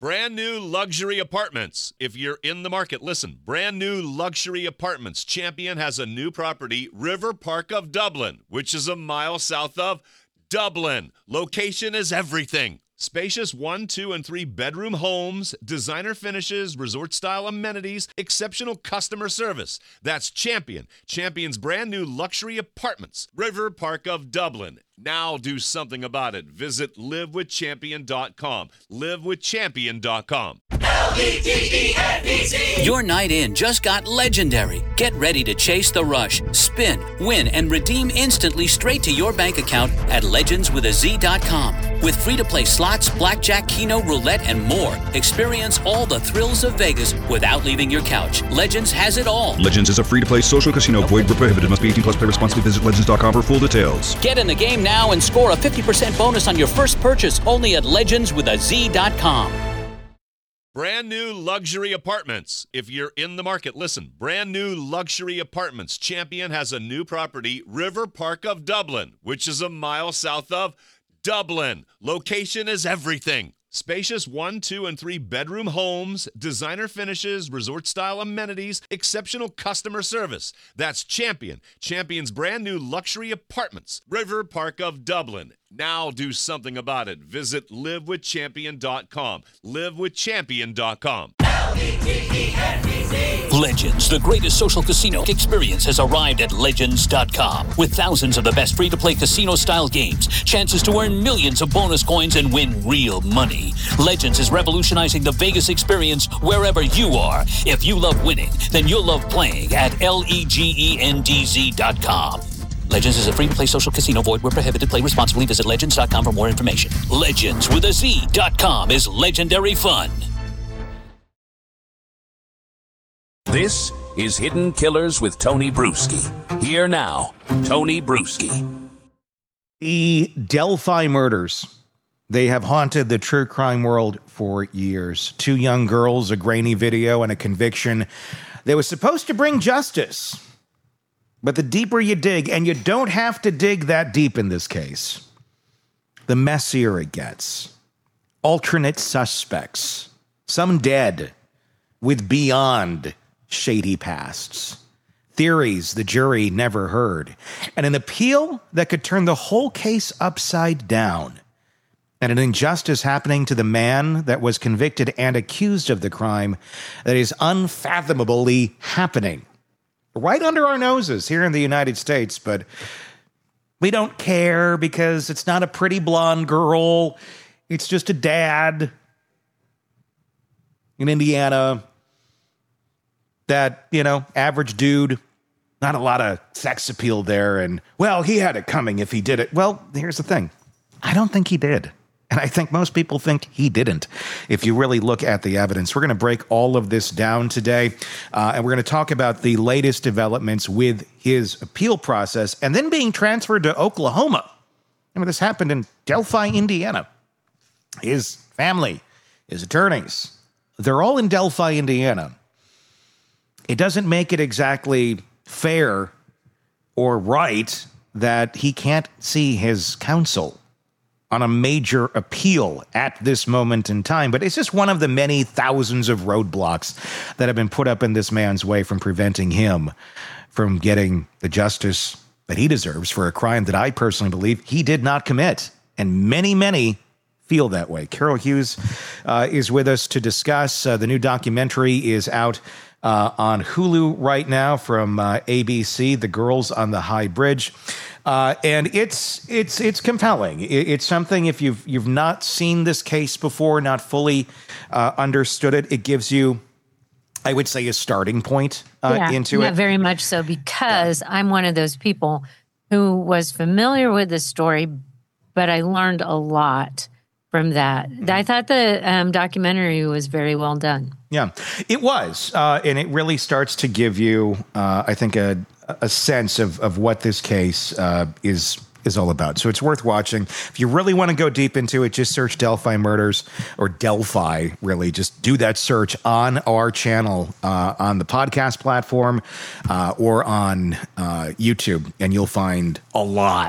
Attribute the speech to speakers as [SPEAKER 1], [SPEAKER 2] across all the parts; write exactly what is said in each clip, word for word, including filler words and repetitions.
[SPEAKER 1] Brand new luxury apartments. If you're in the market, listen. Brand new luxury apartments. Champion has a new property, River Park of Dublin, which is a mile south of Dublin. Location is everything. Spacious one, two, and three bedroom homes, designer finishes, resort-style amenities, exceptional customer service. That's Champion. Champion's brand new luxury apartments. River Park of Dublin. Now do something about it. Visit live with champion dot com. live with champion dot com.
[SPEAKER 2] L E G E N D Z.
[SPEAKER 3] Your night in just got legendary. Get ready to chase the rush, spin, win, and redeem instantly straight to your bank account at legends with a z dot com. With free-to-play slots, blackjack, keno, roulette, and more. Experience all the thrills of Vegas without leaving your couch. Legends has it all.
[SPEAKER 4] Legends is a free-to-play social casino. Void where prohibited. Must be eighteen plus. Play responsibly. Visit legends dot com for full details.
[SPEAKER 3] Get in the game now and score a fifty percent bonus on your first purchase only at legends with a z dot com.
[SPEAKER 1] Brand new luxury apartments. If you're in the market, listen. Brand new luxury apartments. Champion has a new property, River Park of Dublin, which is a mile south of Dublin. Location is everything. Spacious one, two, and three bedroom homes, designer finishes, resort-style amenities, exceptional customer service. That's Champion. Champion's brand new luxury apartments. River Park of Dublin. Now do something about it. Visit live with champion dot com. live with champion dot com.
[SPEAKER 2] L E G E N D Z.
[SPEAKER 3] Legends, the greatest social casino experience, has arrived at legends dot com. With thousands of the best free-to-play casino-style games, chances to earn millions of bonus coins and win real money. Legends is revolutionizing the Vegas experience wherever you are. If you love winning, then you'll love playing at L E G E N D Z dot com. Legends is a free-to-play social casino. Void where prohibited. Play responsibly. Visit legends dot com for more information. Legends with a Z dot com is legendary fun.
[SPEAKER 5] This is Hidden Killers with Tony Bruschi. Here now, Tony Bruschi.
[SPEAKER 6] The Delphi murders. They have haunted the true crime world for years. Two young girls, a grainy video, and a conviction that was supposed to bring justice. But the deeper you dig, and you don't have to dig that deep in this case, the messier it gets. Alternate suspects. Some dead with beyond shady pasts. Theories the jury never heard. And an appeal that could turn the whole case upside down. And an injustice happening to the man that was convicted and accused of the crime that is unfathomably happening right under our noses here in the United States. But we don't care because it's not a pretty blonde girl. It's just a dad in Indiana. That, you know, average dude, not a lot of sex appeal there. And, well, he had it coming if he did it. Well, here's the thing. I don't think he did. And I think most people think he didn't, if you really look at the evidence. We're going to break all of this down today, uh, and we're going to talk about the latest developments with his appeal process and then being transferred to Oklahoma. I mean, this happened in Delphi, Indiana. His family, his attorneys, they're all in Delphi, Indiana. It doesn't make it exactly fair or right that he can't see his counsel on a major appeal at this moment in time. But it's just one of the many thousands of roadblocks that have been put up in this man's way from preventing him from getting the justice that he deserves for a crime that I personally believe he did not commit. And many, many feel that way. Carol Hughes uh, is with us to discuss. Uh, the new documentary is out uh, on Hulu right now from uh, A B C, The Girls on the High Bridge. Uh, and it's it's it's compelling. It, it's something, if you've you've not seen this case before, not fully uh, understood it, it gives you, I would say, a starting point uh,
[SPEAKER 7] yeah,
[SPEAKER 6] into
[SPEAKER 7] yeah,
[SPEAKER 6] it.
[SPEAKER 7] Very much so, because yeah. I'm one of those people who was familiar with the story, but I learned a lot from that. I thought the um, documentary was very well done.
[SPEAKER 6] Yeah, it was. Uh, and it really starts to give you, uh, I think, a a sense of, of what this case uh, is is all about. So it's worth watching. If you really want to go deep into it, just search Delphi Murders, or Delphi, really. Just do that search on our channel, uh, on the podcast platform, uh, or on uh, YouTube, and you'll find a lot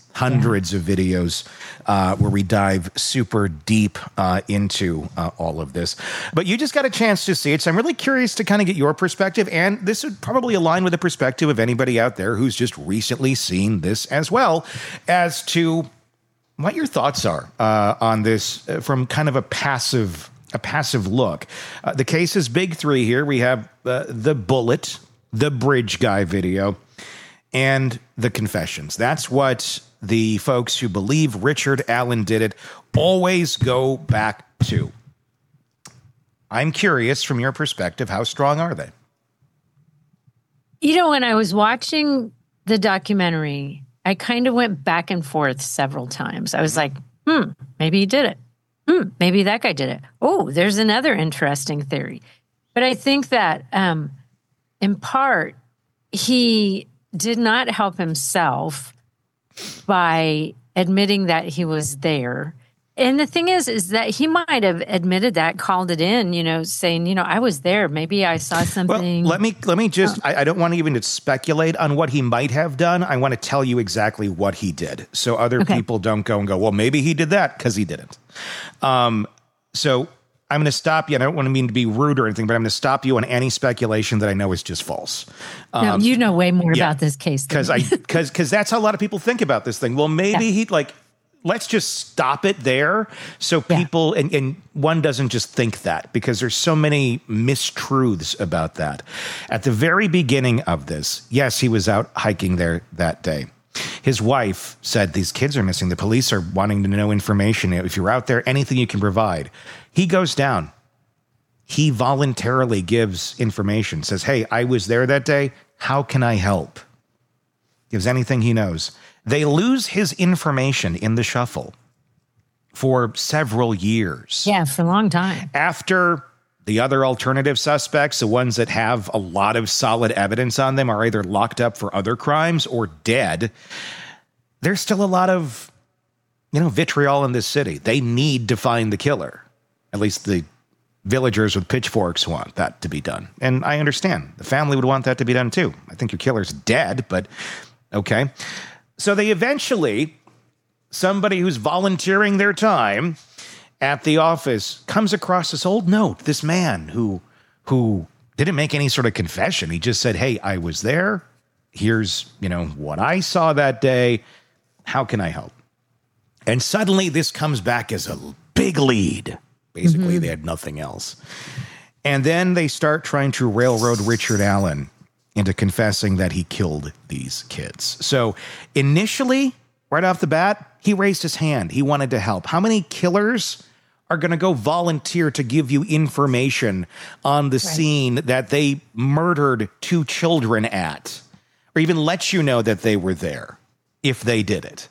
[SPEAKER 6] hundreds of videos uh, where we dive super deep uh, into uh, all of this. But you just got a chance to see it, so I'm really curious to kind of get your perspective, and this would probably align with the perspective of anybody out there who's just recently seen this as well, as to what your thoughts are uh, on this uh, from kind of a passive a passive look. Uh, the case is big three here. We have uh, the bullet, the bridge guy video, and the confessions. That's what the folks who believe Richard Allen did it always go back to. I'm curious, from your perspective, how strong are they?
[SPEAKER 7] You know, when I was watching the documentary, I kind of went back and forth several times. I was like, hmm, maybe he did it. Hmm, maybe that guy did it. Oh, there's another interesting theory. But I think that um, in part, he did not help himself by admitting that he was there. And the thing is, is that he might have admitted that, called it in, you know, saying, you know, I was there. Maybe I saw something.
[SPEAKER 6] Well, let me let me just, oh. I, I don't want to even to speculate on what he might have done. I want to tell you exactly what he did, so other okay. people don't go and go, well, maybe he did that, because he didn't. Um, so I'm going to stop you. And I don't want to mean to be rude or anything, but I'm going to stop you on any speculation that I know is just false. Um,
[SPEAKER 7] no, you know way more yeah, about this case.
[SPEAKER 6] Because I, because because that's how a lot of people think about this thing. Well, maybe yeah. he like, let's just stop it there. So people, yeah. and, and one doesn't just think that, because there's so many mistruths about that. At the very beginning of this, yes, he was out hiking there that day. His wife said, these kids are missing. The police are wanting to know information. If you're out there, anything you can provide. He goes down. He voluntarily gives information, says, hey, I was there that day. How can I help? Gives anything he knows. They lose his information in the shuffle for several years.
[SPEAKER 7] Yeah, for a long time.
[SPEAKER 6] After the other alternative suspects, the ones that have a lot of solid evidence on them, are either locked up for other crimes or dead, there's still a lot of, you know, vitriol in this city. They need to find the killer. At least the villagers with pitchforks want that to be done. And I understand. The family would want that to be done too. I think your killer's dead, but okay. So they eventually, somebody who's volunteering their time at the office comes across this old note, this man who who didn't make any sort of confession. He just said, hey, I was there. Here's, you know, what I saw that day. How can I help? And suddenly this comes back as a big lead. Basically, mm-hmm. they had nothing else. And then they start trying to railroad Richard Allen into confessing that he killed these kids. So initially, right off the bat, he raised his hand. He wanted to help. How many killers are going to go volunteer to give you information on the right. scene that they murdered two children at, or even let you know that they were there if they did it?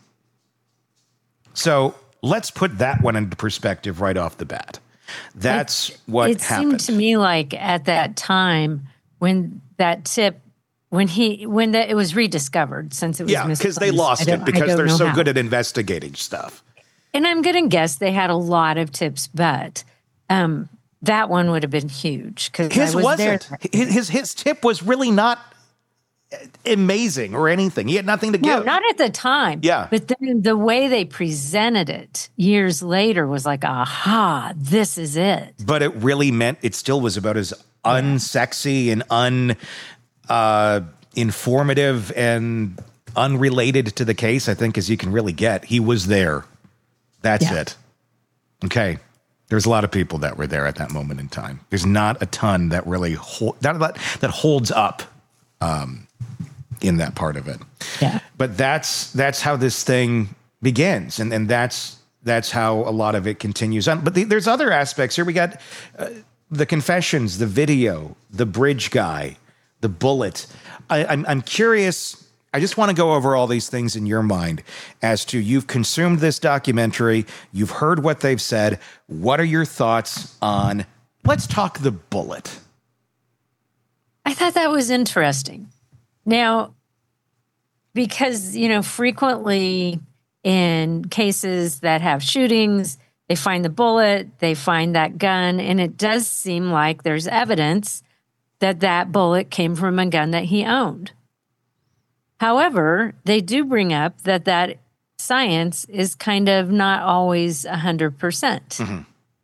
[SPEAKER 6] So let's put that one into perspective right off the bat. That's it, what
[SPEAKER 7] it
[SPEAKER 6] happened.
[SPEAKER 7] It seemed to me like at that time when that tip, when he, when the, it was rediscovered, since it was
[SPEAKER 6] yeah, because they lost it because they're so how. good at investigating stuff.
[SPEAKER 7] And I'm going to guess they had a lot of tips, but um, that one would have been huge because
[SPEAKER 6] his
[SPEAKER 7] I was
[SPEAKER 6] wasn't.
[SPEAKER 7] There.
[SPEAKER 6] His, his his tip was really not amazing or anything. He had nothing to give.
[SPEAKER 7] No, not at the time.
[SPEAKER 6] Yeah.
[SPEAKER 7] But then the way they presented it years later was like, aha, this is it.
[SPEAKER 6] But it really meant it still was about as unsexy and un uh, informative and unrelated to the case, I think, as you can really get. He was there. That's yeah. it. Okay. There's a lot of people that were there at that moment in time. There's not a ton that really hold, that, that, that holds up um, in that part of it.
[SPEAKER 7] Yeah.
[SPEAKER 6] But that's that's how this thing begins, and and that's that's how a lot of it continues on. But the, there's other aspects here. We got uh, the confessions, the video, the bridge guy, the bullet. I, I'm I'm curious. I just want to go over all these things in your mind as to you've consumed this documentary. You've heard what they've said. What are your thoughts on, let's talk the bullet.
[SPEAKER 7] I thought that was interesting. Now, because, you know, frequently in cases that have shootings, they find the bullet, they find that gun, and it does seem like there's evidence that that bullet came from a gun that he owned. However, they do bring up that that science is kind of not always one hundred percent.
[SPEAKER 6] Mm-hmm.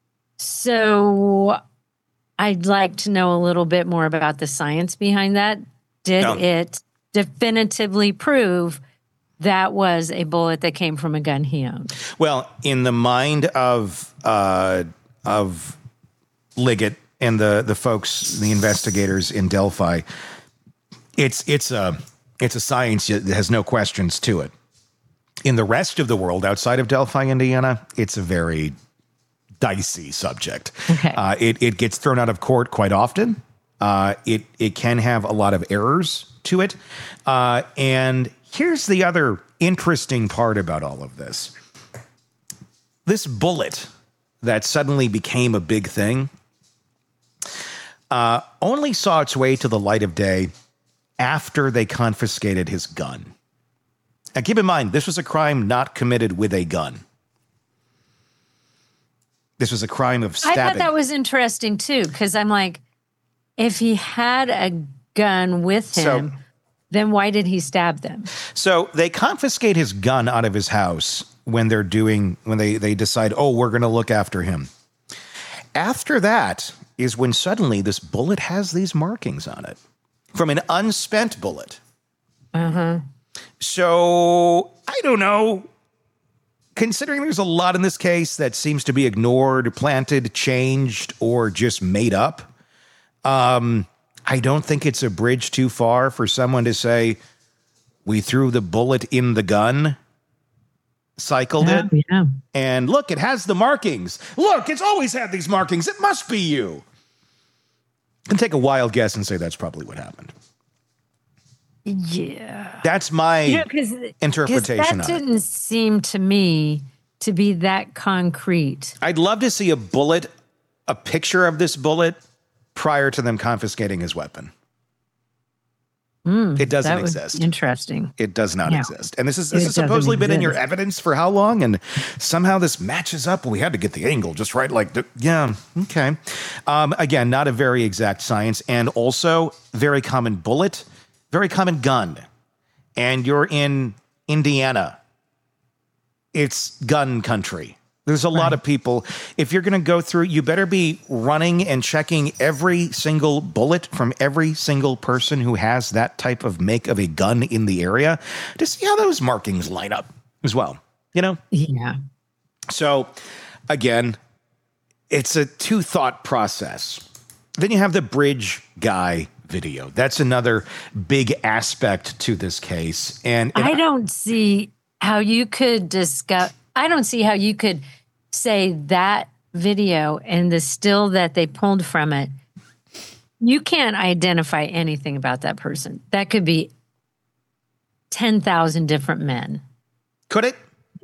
[SPEAKER 7] So I'd like to know a little bit more about the science behind that. Did
[SPEAKER 6] No.
[SPEAKER 7] it definitively prove that was a bullet that came from a gun he owned?
[SPEAKER 6] Well, in the mind of uh, of Liggett and the the folks, the investigators in Delphi, it's it's a it's a science that has no questions to it. In the rest of the world outside of Delphi, Indiana, it's a very dicey subject.
[SPEAKER 7] Okay.
[SPEAKER 6] Uh, it it gets thrown out of court quite often. Uh, it it can have a lot of errors to it, uh, and here's the other interesting part about all of this. This bullet that suddenly became a big thing uh, only saw its way to the light of day after they confiscated his gun. Now, keep in mind, this was a crime not committed with a gun. This was a crime of stabbing.
[SPEAKER 7] I thought that was interesting too, because I'm like, if he had a gun with him,
[SPEAKER 6] So-
[SPEAKER 7] then why did he stab them?
[SPEAKER 6] So they confiscate his gun out of his house when they're doing, when they, they decide, oh, we're going to look after him. After that is when suddenly this bullet has these markings on it from an unspent bullet.
[SPEAKER 7] Uh-huh.
[SPEAKER 6] So I don't know. Considering there's a lot in this case that seems to be ignored, planted, changed, or just made up, um, I don't think it's a bridge too far for someone to say, we threw the bullet in the gun, cycled
[SPEAKER 7] Yeah,
[SPEAKER 6] it,
[SPEAKER 7] yeah.
[SPEAKER 6] and look, it has the markings. Look, it's always had these markings. It must be you. I can take a wild guess and say that's probably what happened.
[SPEAKER 7] Yeah.
[SPEAKER 6] That's my
[SPEAKER 7] You know, 'cause- 'cause
[SPEAKER 6] interpretation
[SPEAKER 7] that
[SPEAKER 6] on it.
[SPEAKER 7] didn't seem to me to be that concrete.
[SPEAKER 6] I'd love to see a bullet, a picture of this bullet prior to them confiscating his weapon. it doesn't
[SPEAKER 7] That was
[SPEAKER 6] exist.
[SPEAKER 7] interesting.
[SPEAKER 6] It does not
[SPEAKER 7] Yeah.
[SPEAKER 6] exist. And this is this
[SPEAKER 7] It
[SPEAKER 6] has supposedly
[SPEAKER 7] doesn't
[SPEAKER 6] been in your
[SPEAKER 7] exist.
[SPEAKER 6] evidence for how long? And somehow this matches up. We had to get the angle just right. Like, the, yeah, okay. Um, again, not a very exact science. And also very common bullet, very common gun. And you're in Indiana. It's gun country. There's a lot of people. If you're going to go through, you better be running and checking every single bullet from every single person who has that type of make of a gun in the area to see how those markings line up as well. You know?
[SPEAKER 7] Yeah.
[SPEAKER 6] So again, it's a two thought process. Then you have the bridge guy video. That's another big aspect to this case. And, and
[SPEAKER 7] I don't see how you could discuss, I don't see how you could say that video and the still that they pulled from it, you can't identify anything about that person. That could be ten thousand different men.
[SPEAKER 6] could it?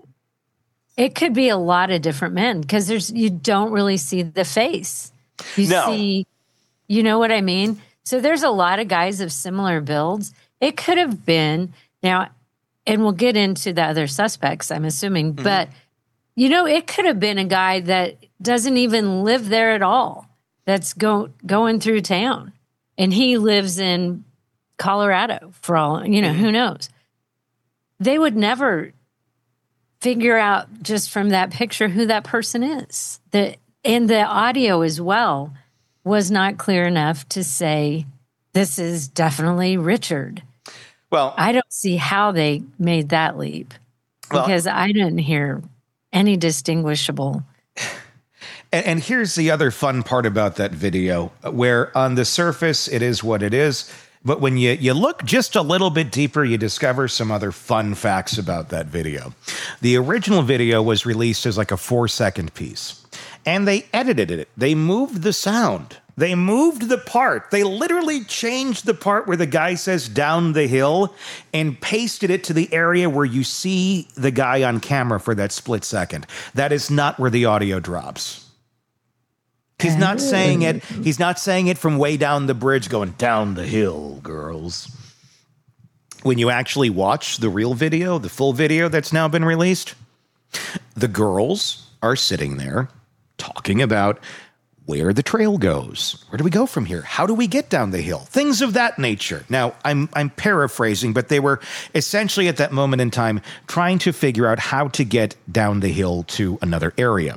[SPEAKER 7] It could be a lot of different men because there's you don't really see the face. You
[SPEAKER 6] No.
[SPEAKER 7] see, you know what I mean? So there's a lot of guys of similar builds. It could have been now, and we'll get into the other suspects, I'm assuming,
[SPEAKER 6] Mm-hmm.
[SPEAKER 7] but you know, it could have been a guy that doesn't even live there at all. That's go going through town, and he lives in Colorado. For all you know,
[SPEAKER 6] Mm-hmm.
[SPEAKER 7] who knows? They would never figure out just from that picture who that person is. The and the audio as well was not clear enough to say this is definitely Richard.
[SPEAKER 6] Well,
[SPEAKER 7] I don't see how they made that leap
[SPEAKER 6] Well-
[SPEAKER 7] because I didn't hear any distinguishable.
[SPEAKER 6] And, and here's the other fun part about that video, where on the surface it is what it is, but when you, you look just a little bit deeper, you discover some other fun facts about that video. The original video was released as like a four second piece, and they edited it. They moved the sound. They moved the part. They literally changed the part where the guy says down the hill and pasted it to the area where you see the guy on camera for that split second. That is not where the audio drops. He's not saying it. He's not saying it from way down the bridge going down the hill, girls. When you actually watch the real video, the full video that's now been released, the girls are sitting there talking about where the trail goes. Where do we go from here? How do we get down the hill? Things of that nature. Now, I'm I'm paraphrasing, but they were essentially at that moment in time trying to figure out how to get down the hill to another area.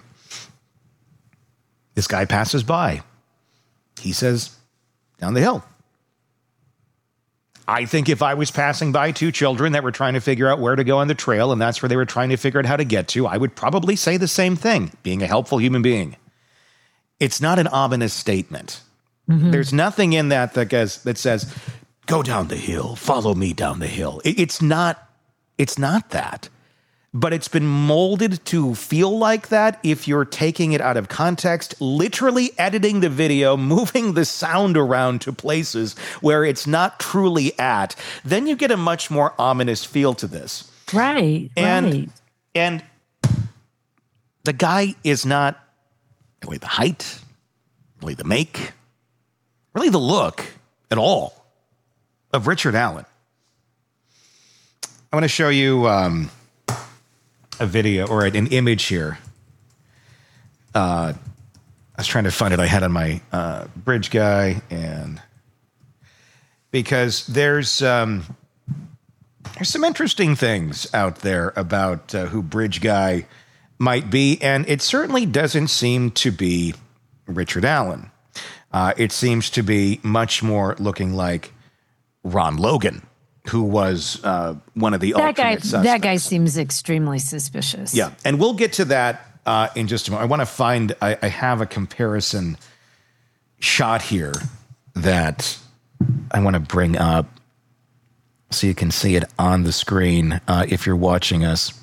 [SPEAKER 6] This guy passes by. He says, down the hill. I think if I was passing by two children that were trying to figure out where to go on the trail, and that's where they were trying to figure out how to get to, I would probably say the same thing, being a helpful human being. It's not an ominous statement. Mm-hmm. There's nothing in that that, goes, that says, go down the hill, follow me down the hill. It, it's not, it's not that. But it's been molded to feel like that if you're taking it out of context, literally editing the video, moving the sound around to places where it's not truly at. Then you get a much more ominous feel to this.
[SPEAKER 7] Right,
[SPEAKER 6] and,
[SPEAKER 7] right.
[SPEAKER 6] And the guy is not really the height, really the make, really the look at all of Richard Allen. I want to show you... Um, a video or an image here. Uh, I was trying to find it. I had on my uh, Bridge Guy, and because there's um, there's some interesting things out there about uh, who Bridge Guy might be, and it certainly doesn't seem to be Richard Allen. Uh, it seems to be much more looking like Ron Logan, who was uh, one of the
[SPEAKER 7] that
[SPEAKER 6] alternate
[SPEAKER 7] guy,
[SPEAKER 6] suspects.
[SPEAKER 7] That guy seems extremely suspicious.
[SPEAKER 6] Yeah, and we'll get to that uh, in just a moment. I want to find, I, I have a comparison shot here that I want to bring up so you can see it on the screen uh, if you're watching us.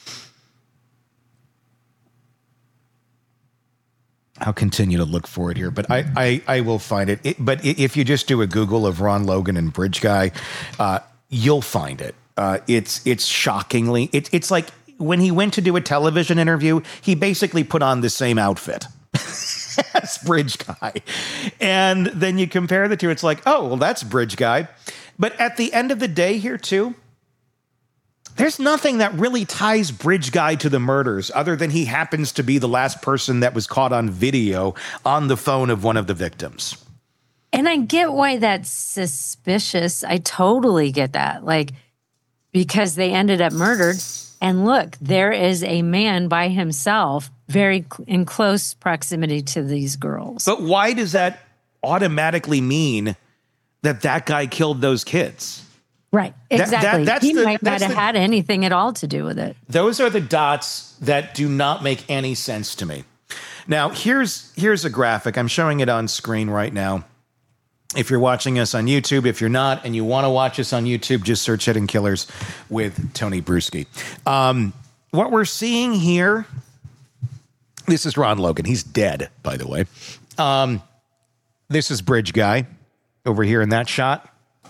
[SPEAKER 6] I'll continue to look for it here, but I, I, I will find it. it. But if you just do a Google of Ron Logan and Bridge Guy, uh, you'll find it. Uh, it's it's shockingly, it, it's like when he went to do a television interview, he basically put on the same outfit as Bridge Guy. And then you compare the two, it's like, oh, well, that's Bridge Guy. But at the end of the day here, too, there's nothing that really ties Bridge Guy to the murders other than he happens to be the last person that was caught on video on the phone of one of the victims.
[SPEAKER 7] And I get why that's suspicious. I totally get that. Like, because they ended up murdered. And look, there is a man by himself, very cl- in close proximity to these girls.
[SPEAKER 6] But why does that automatically mean that that guy killed those kids?
[SPEAKER 7] Right, exactly.
[SPEAKER 6] That, that, that's
[SPEAKER 7] he
[SPEAKER 6] the,
[SPEAKER 7] might not
[SPEAKER 6] that's
[SPEAKER 7] have
[SPEAKER 6] the,
[SPEAKER 7] had anything at all to do with it.
[SPEAKER 6] Those are the dots that do not make any sense to me. Now, here's here's a graphic. I'm showing it on screen right now. If you're watching us on YouTube, if you're not and you want to watch us on YouTube, just search Hidden Killers with Tony Bruschi. Um, what we're seeing here, this is Ron Logan. He's dead, by the way. Um, this is Bridge Guy over here in that shot.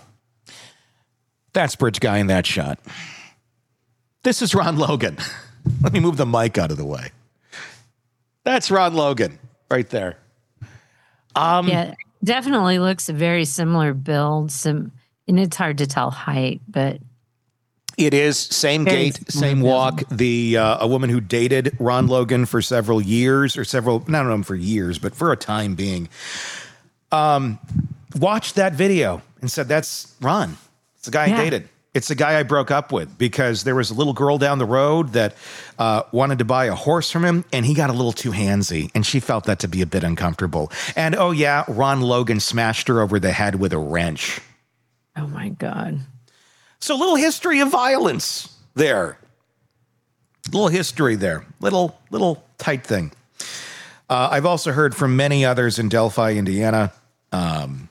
[SPEAKER 6] That's Bridge Guy in that shot. This is Ron Logan. Let me move the mic out of the way. That's Ron Logan right there. Um,
[SPEAKER 7] yeah, definitely looks a very similar build. Some, and it's hard to tell height, but
[SPEAKER 6] it is same gait, same walk. The uh, a woman who dated Ron Logan for several years, or several, not know for years, but for a time being, um, watched that video and said, "That's Ron. It's the guy
[SPEAKER 7] yeah.
[SPEAKER 6] I dated. It's the guy I broke up with because there was a little girl down the road that uh, wanted to buy a horse from him, and he got a little too handsy, and she felt that to be a bit uncomfortable. And, oh, yeah, Ron Logan smashed her over the head with a wrench."
[SPEAKER 7] Oh, my God.
[SPEAKER 6] So a little history of violence there. Little history there. Little, little tight thing. Uh, I've also heard from many others in Delphi, Indiana. Um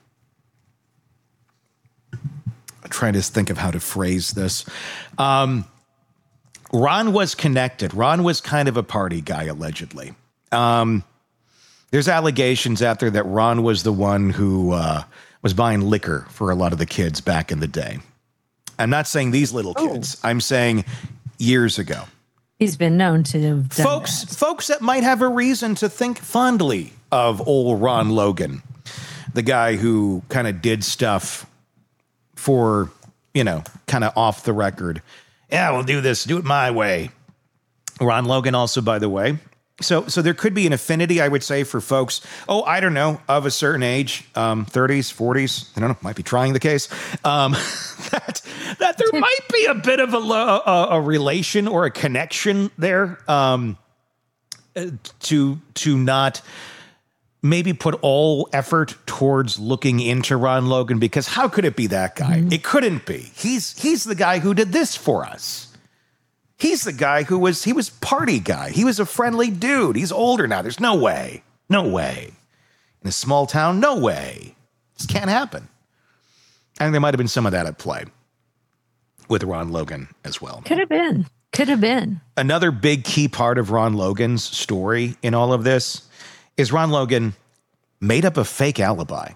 [SPEAKER 6] Trying to think of how to phrase this. Um, Ron was connected. Ron was kind of a party guy, allegedly. Um, there's allegations out there that Ron was the one who uh, was buying liquor for a lot of the kids back in the day. I'm not saying these little kids. Oh. I'm saying years ago.
[SPEAKER 7] He's been known to have done
[SPEAKER 6] folks,
[SPEAKER 7] that.
[SPEAKER 6] Folks that might have a reason to think fondly of old Ron Logan, the guy who kind of did stuff for, you know, kind of off the record. Yeah, we'll do this. Do it my way. Ron Logan also, by the way, So, so there could be an affinity, I would say, for folks, oh, I don't know, of a certain age, um, thirties, forties, I don't know, might be trying the case, um, that that there might be a bit of a, a, a relation or a connection there um, to to not maybe put all effort towards looking into Ron Logan, because how could it be that guy? Mm-hmm. It couldn't be. He's he's the guy who did this for us. He's the guy who was, he was party guy. He was a friendly dude. He's older now. There's no way. No way. In a small town, no way. This can't happen. I think there might have been some of that at play with Ron Logan as well.
[SPEAKER 7] Could have been. Could have been.
[SPEAKER 6] Another big key part of Ron Logan's story in all of this is Ron Logan made up a fake alibi.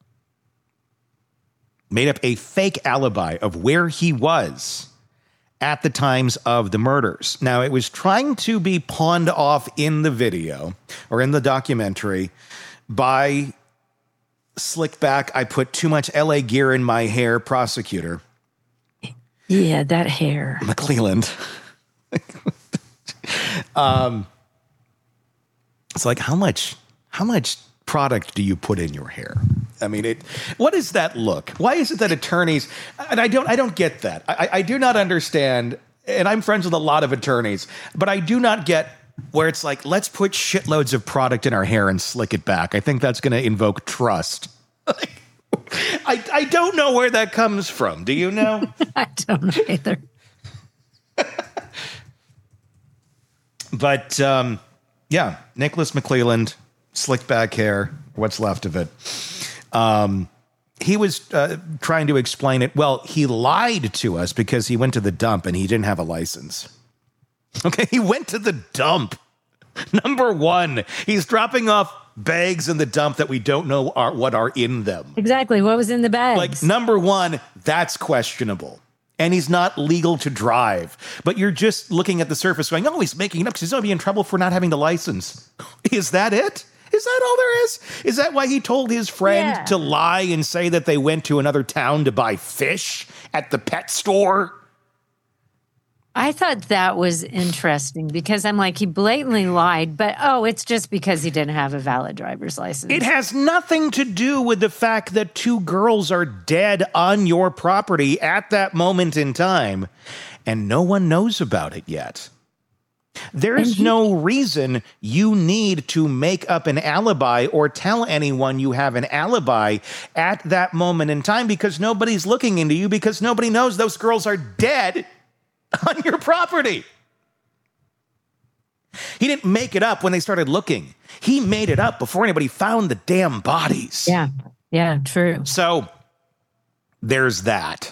[SPEAKER 6] Made up a fake alibi of where he was at the times of the murders. Now, it was trying to be pawned off in the video or in the documentary by slick back, I put too much L A gear in my hair prosecutor.
[SPEAKER 7] Yeah, that hair.
[SPEAKER 6] McClelland. um, it's like, how much, how much product do you put in your hair? I mean, it. What is that look? Why is it that attorneys? And I don't. I don't get that. I, I do not understand. And I'm friends with a lot of attorneys, but I do not get where it's like, let's put shitloads of product in our hair and slick it back. I think that's going to invoke trust. I I don't know where that comes from. Do you know?
[SPEAKER 7] I don't know either.
[SPEAKER 6] But um, yeah, Nicholas McClelland, slick back hair. What's left of it? Um, he was uh, trying to explain it. Well, he lied to us because he went to the dump and he didn't have a license. Okay, he went to the dump. Number one, he's dropping off bags in the dump that we don't know are what are in them.
[SPEAKER 7] Exactly. What was in the bags?
[SPEAKER 6] Like, number one, that's questionable. And he's not legal to drive. But you're just looking at the surface going, oh, he's making it up because he's going to be in trouble for not having the license. Is that it? Is that all there is? Is that why he told his friend
[SPEAKER 7] yeah.
[SPEAKER 6] to lie and say that they went to another town to buy fish at the pet store?
[SPEAKER 7] I thought that was interesting because I'm like, he blatantly lied, but oh, it's just because he didn't have a valid driver's license.
[SPEAKER 6] It has nothing to do with the fact that two girls are dead on your property at that moment in time, and no one knows about it yet. There's he, no reason you need to make up an alibi or tell anyone you have an alibi at that moment in time because nobody's looking into you because nobody knows those girls are dead on your property. He didn't make it up when they started looking. He made it up before anybody found the damn bodies.
[SPEAKER 7] Yeah, yeah, true.
[SPEAKER 6] So there's that.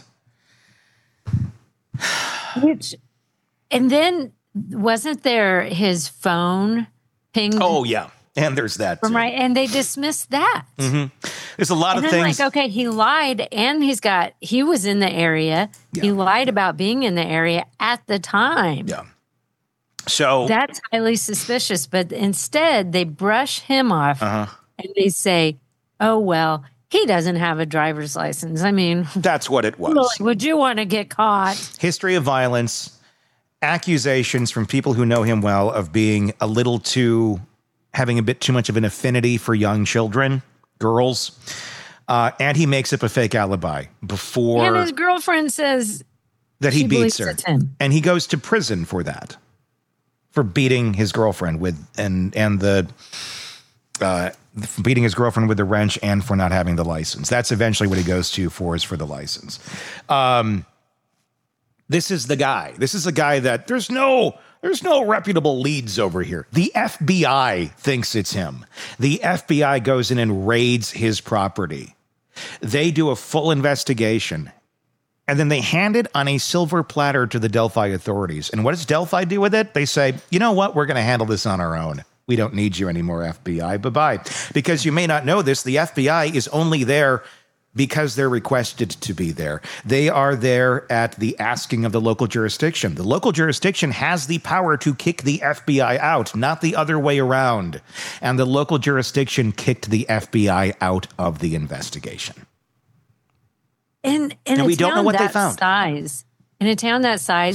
[SPEAKER 7] Which, and then wasn't there his phone pinged?
[SPEAKER 6] Oh, yeah. And there's that.
[SPEAKER 7] From
[SPEAKER 6] too.
[SPEAKER 7] right, and they dismissed that.
[SPEAKER 6] Mm-hmm. There's a lot
[SPEAKER 7] and
[SPEAKER 6] of
[SPEAKER 7] then
[SPEAKER 6] things.
[SPEAKER 7] Like, okay, he lied, and he's got, he was in the area.
[SPEAKER 6] Yeah.
[SPEAKER 7] He lied about being in the area at the time.
[SPEAKER 6] Yeah. So
[SPEAKER 7] that's highly suspicious. But instead, they brush him off
[SPEAKER 6] uh-huh.
[SPEAKER 7] and they say, oh, well, he doesn't have a driver's license. I mean,
[SPEAKER 6] that's what it was.
[SPEAKER 7] Would you want to get caught?
[SPEAKER 6] History of violence. Accusations from people who know him well of being a little too, having a bit too much of an affinity for young children, girls. Uh, and he makes up a fake alibi before.
[SPEAKER 7] And his girlfriend says
[SPEAKER 6] that he beats her.
[SPEAKER 7] It's him.
[SPEAKER 6] And he goes to prison for that, for beating his girlfriend with, and, and the, uh, beating his girlfriend with the wrench and for not having the license. That's eventually what he goes to for, is for the license. Um, This is the guy. This is a guy that there's no there's no reputable leads over here. The F B I thinks it's him. The F B I goes in and raids his property. They do a full investigation. And then they hand it on a silver platter to the Delphi authorities. And what does Delphi do with it? They say, you know what? We're going to handle this on our own. We don't need you anymore, F B I. Bye-bye. Because you may not know this, the F B I is only there because they're requested to be there. They are there at the asking of the local jurisdiction. The local jurisdiction has the power to kick the F B I out, not the other way around. And the local jurisdiction kicked the F B I out of the investigation.
[SPEAKER 7] In, in
[SPEAKER 6] and
[SPEAKER 7] a
[SPEAKER 6] we don't know
[SPEAKER 7] town
[SPEAKER 6] what they
[SPEAKER 7] that
[SPEAKER 6] found.
[SPEAKER 7] Size, in a town that size,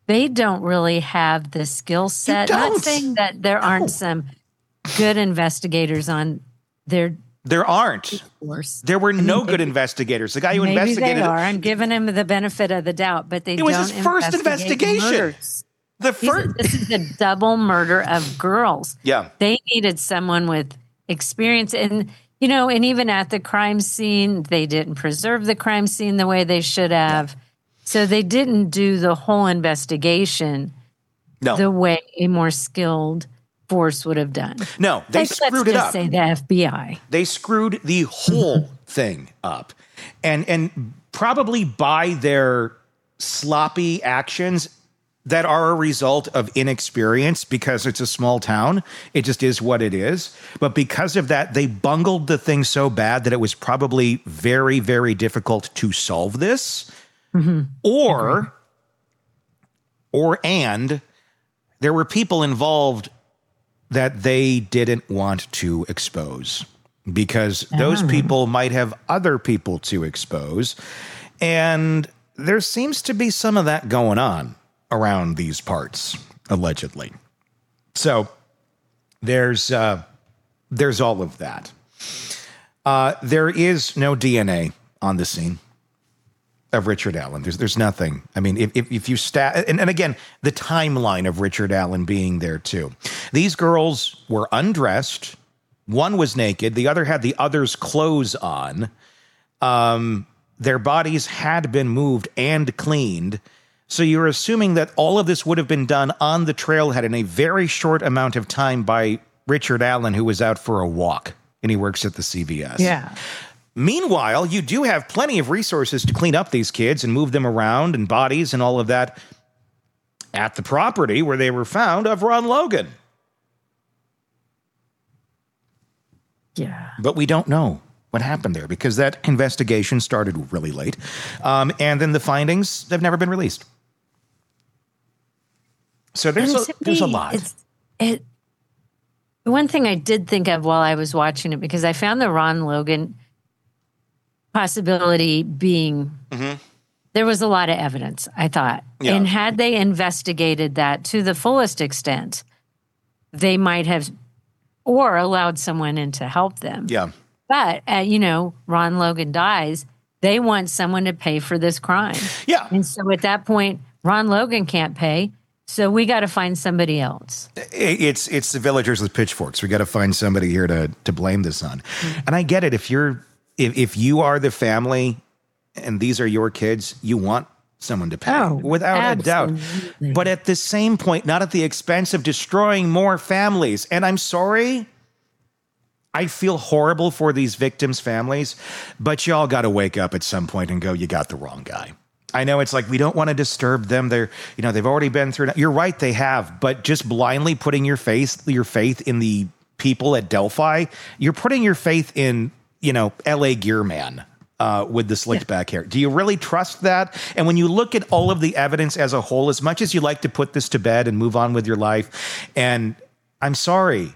[SPEAKER 7] they don't really have the skill set.
[SPEAKER 6] don't.
[SPEAKER 7] Not saying that there aren't some good investigators on their
[SPEAKER 6] There aren't.
[SPEAKER 7] force.
[SPEAKER 6] There were no
[SPEAKER 7] maybe-
[SPEAKER 6] good investigators. The guy who
[SPEAKER 7] Maybe
[SPEAKER 6] investigated
[SPEAKER 7] they
[SPEAKER 6] it,
[SPEAKER 7] are. I'm giving him the benefit of the doubt, but they
[SPEAKER 6] It
[SPEAKER 7] don't
[SPEAKER 6] was his first
[SPEAKER 7] investigate
[SPEAKER 6] investigation.
[SPEAKER 7] murders.
[SPEAKER 6] the
[SPEAKER 7] These are-
[SPEAKER 6] first.
[SPEAKER 7] This is a double murder of girls.
[SPEAKER 6] Yeah.
[SPEAKER 7] They needed someone with experience. And, you know, and even at the crime scene, they didn't preserve the crime scene the way they should have. So they didn't do the whole investigation
[SPEAKER 6] No,
[SPEAKER 7] the way a more skilled force would have done.
[SPEAKER 6] no, they
[SPEAKER 7] Like,
[SPEAKER 6] screwed
[SPEAKER 7] let's
[SPEAKER 6] it
[SPEAKER 7] just
[SPEAKER 6] up.
[SPEAKER 7] say the F B I.
[SPEAKER 6] They screwed the whole thing up, and and probably by their sloppy actions that are a result of inexperience, because it's a small town. It just is what it is. But because of that, they bungled the thing so bad that it was probably very, very difficult to solve this. Or, or, and there were people involved that they didn't want to expose because those people might have other people to expose. And there seems to be some of that going on around these parts, allegedly. So there's uh, there's all of that. Uh, there is no D N A on the scene of Richard Allen. There's there's nothing. I mean, if if, if you stat and, and again, the timeline of Richard Allen being there too. These girls were undressed. One was naked. The other had the other's clothes on. Um, their bodies had been moved and cleaned. So you're assuming that all of this would have been done on the trailhead in a very short amount of time by Richard Allen, who was out for a walk, and he works at the C V S.
[SPEAKER 7] Yeah.
[SPEAKER 6] Meanwhile, you do have plenty of resources to clean up these kids and move them around and bodies and all of that at the property where they were found of Ron Logan.
[SPEAKER 7] Yeah.
[SPEAKER 6] But we don't know what happened there because that investigation started really late. Um, and then the findings have never been released. So there's
[SPEAKER 7] And
[SPEAKER 6] a,
[SPEAKER 7] to
[SPEAKER 6] there's a
[SPEAKER 7] me,
[SPEAKER 6] lot.
[SPEAKER 7] It's, it. One thing I did think of while I was watching it, because I found the Ron Logan possibility being there was a lot of evidence, I thought.
[SPEAKER 6] Yeah.
[SPEAKER 7] And had they investigated that to the fullest extent, they might have or allowed someone in to help them.
[SPEAKER 6] Yeah.
[SPEAKER 7] But, uh, you know, Ron Logan dies. They want someone to pay for this crime.
[SPEAKER 6] Yeah.
[SPEAKER 7] And so at that point, Ron Logan can't pay. So we got to find somebody else.
[SPEAKER 6] It's it's the villagers with pitchforks. We got to find somebody here to to blame this on. And I get it. If you're if if you are the family and these are your kids, you want someone to pay
[SPEAKER 7] Oh,
[SPEAKER 6] without a doubt.
[SPEAKER 7] absolutely.
[SPEAKER 6] But at the same point, not at the expense of destroying more families. And I'm sorry, I feel horrible for these victims' families, but y'all got to wake up at some point and go, you got the wrong guy. I know it's like we don't want to disturb them. They're, you know, they've already been through. You're right, they have. But just blindly putting your faith, your faith in the people at Delphi, you're putting your faith in, you know, L A Gear Man uh, with the slicked back hair. Do you really trust that? And when you look at all of the evidence as a whole, as much as you like to put this to bed and move on with your life, and I'm sorry,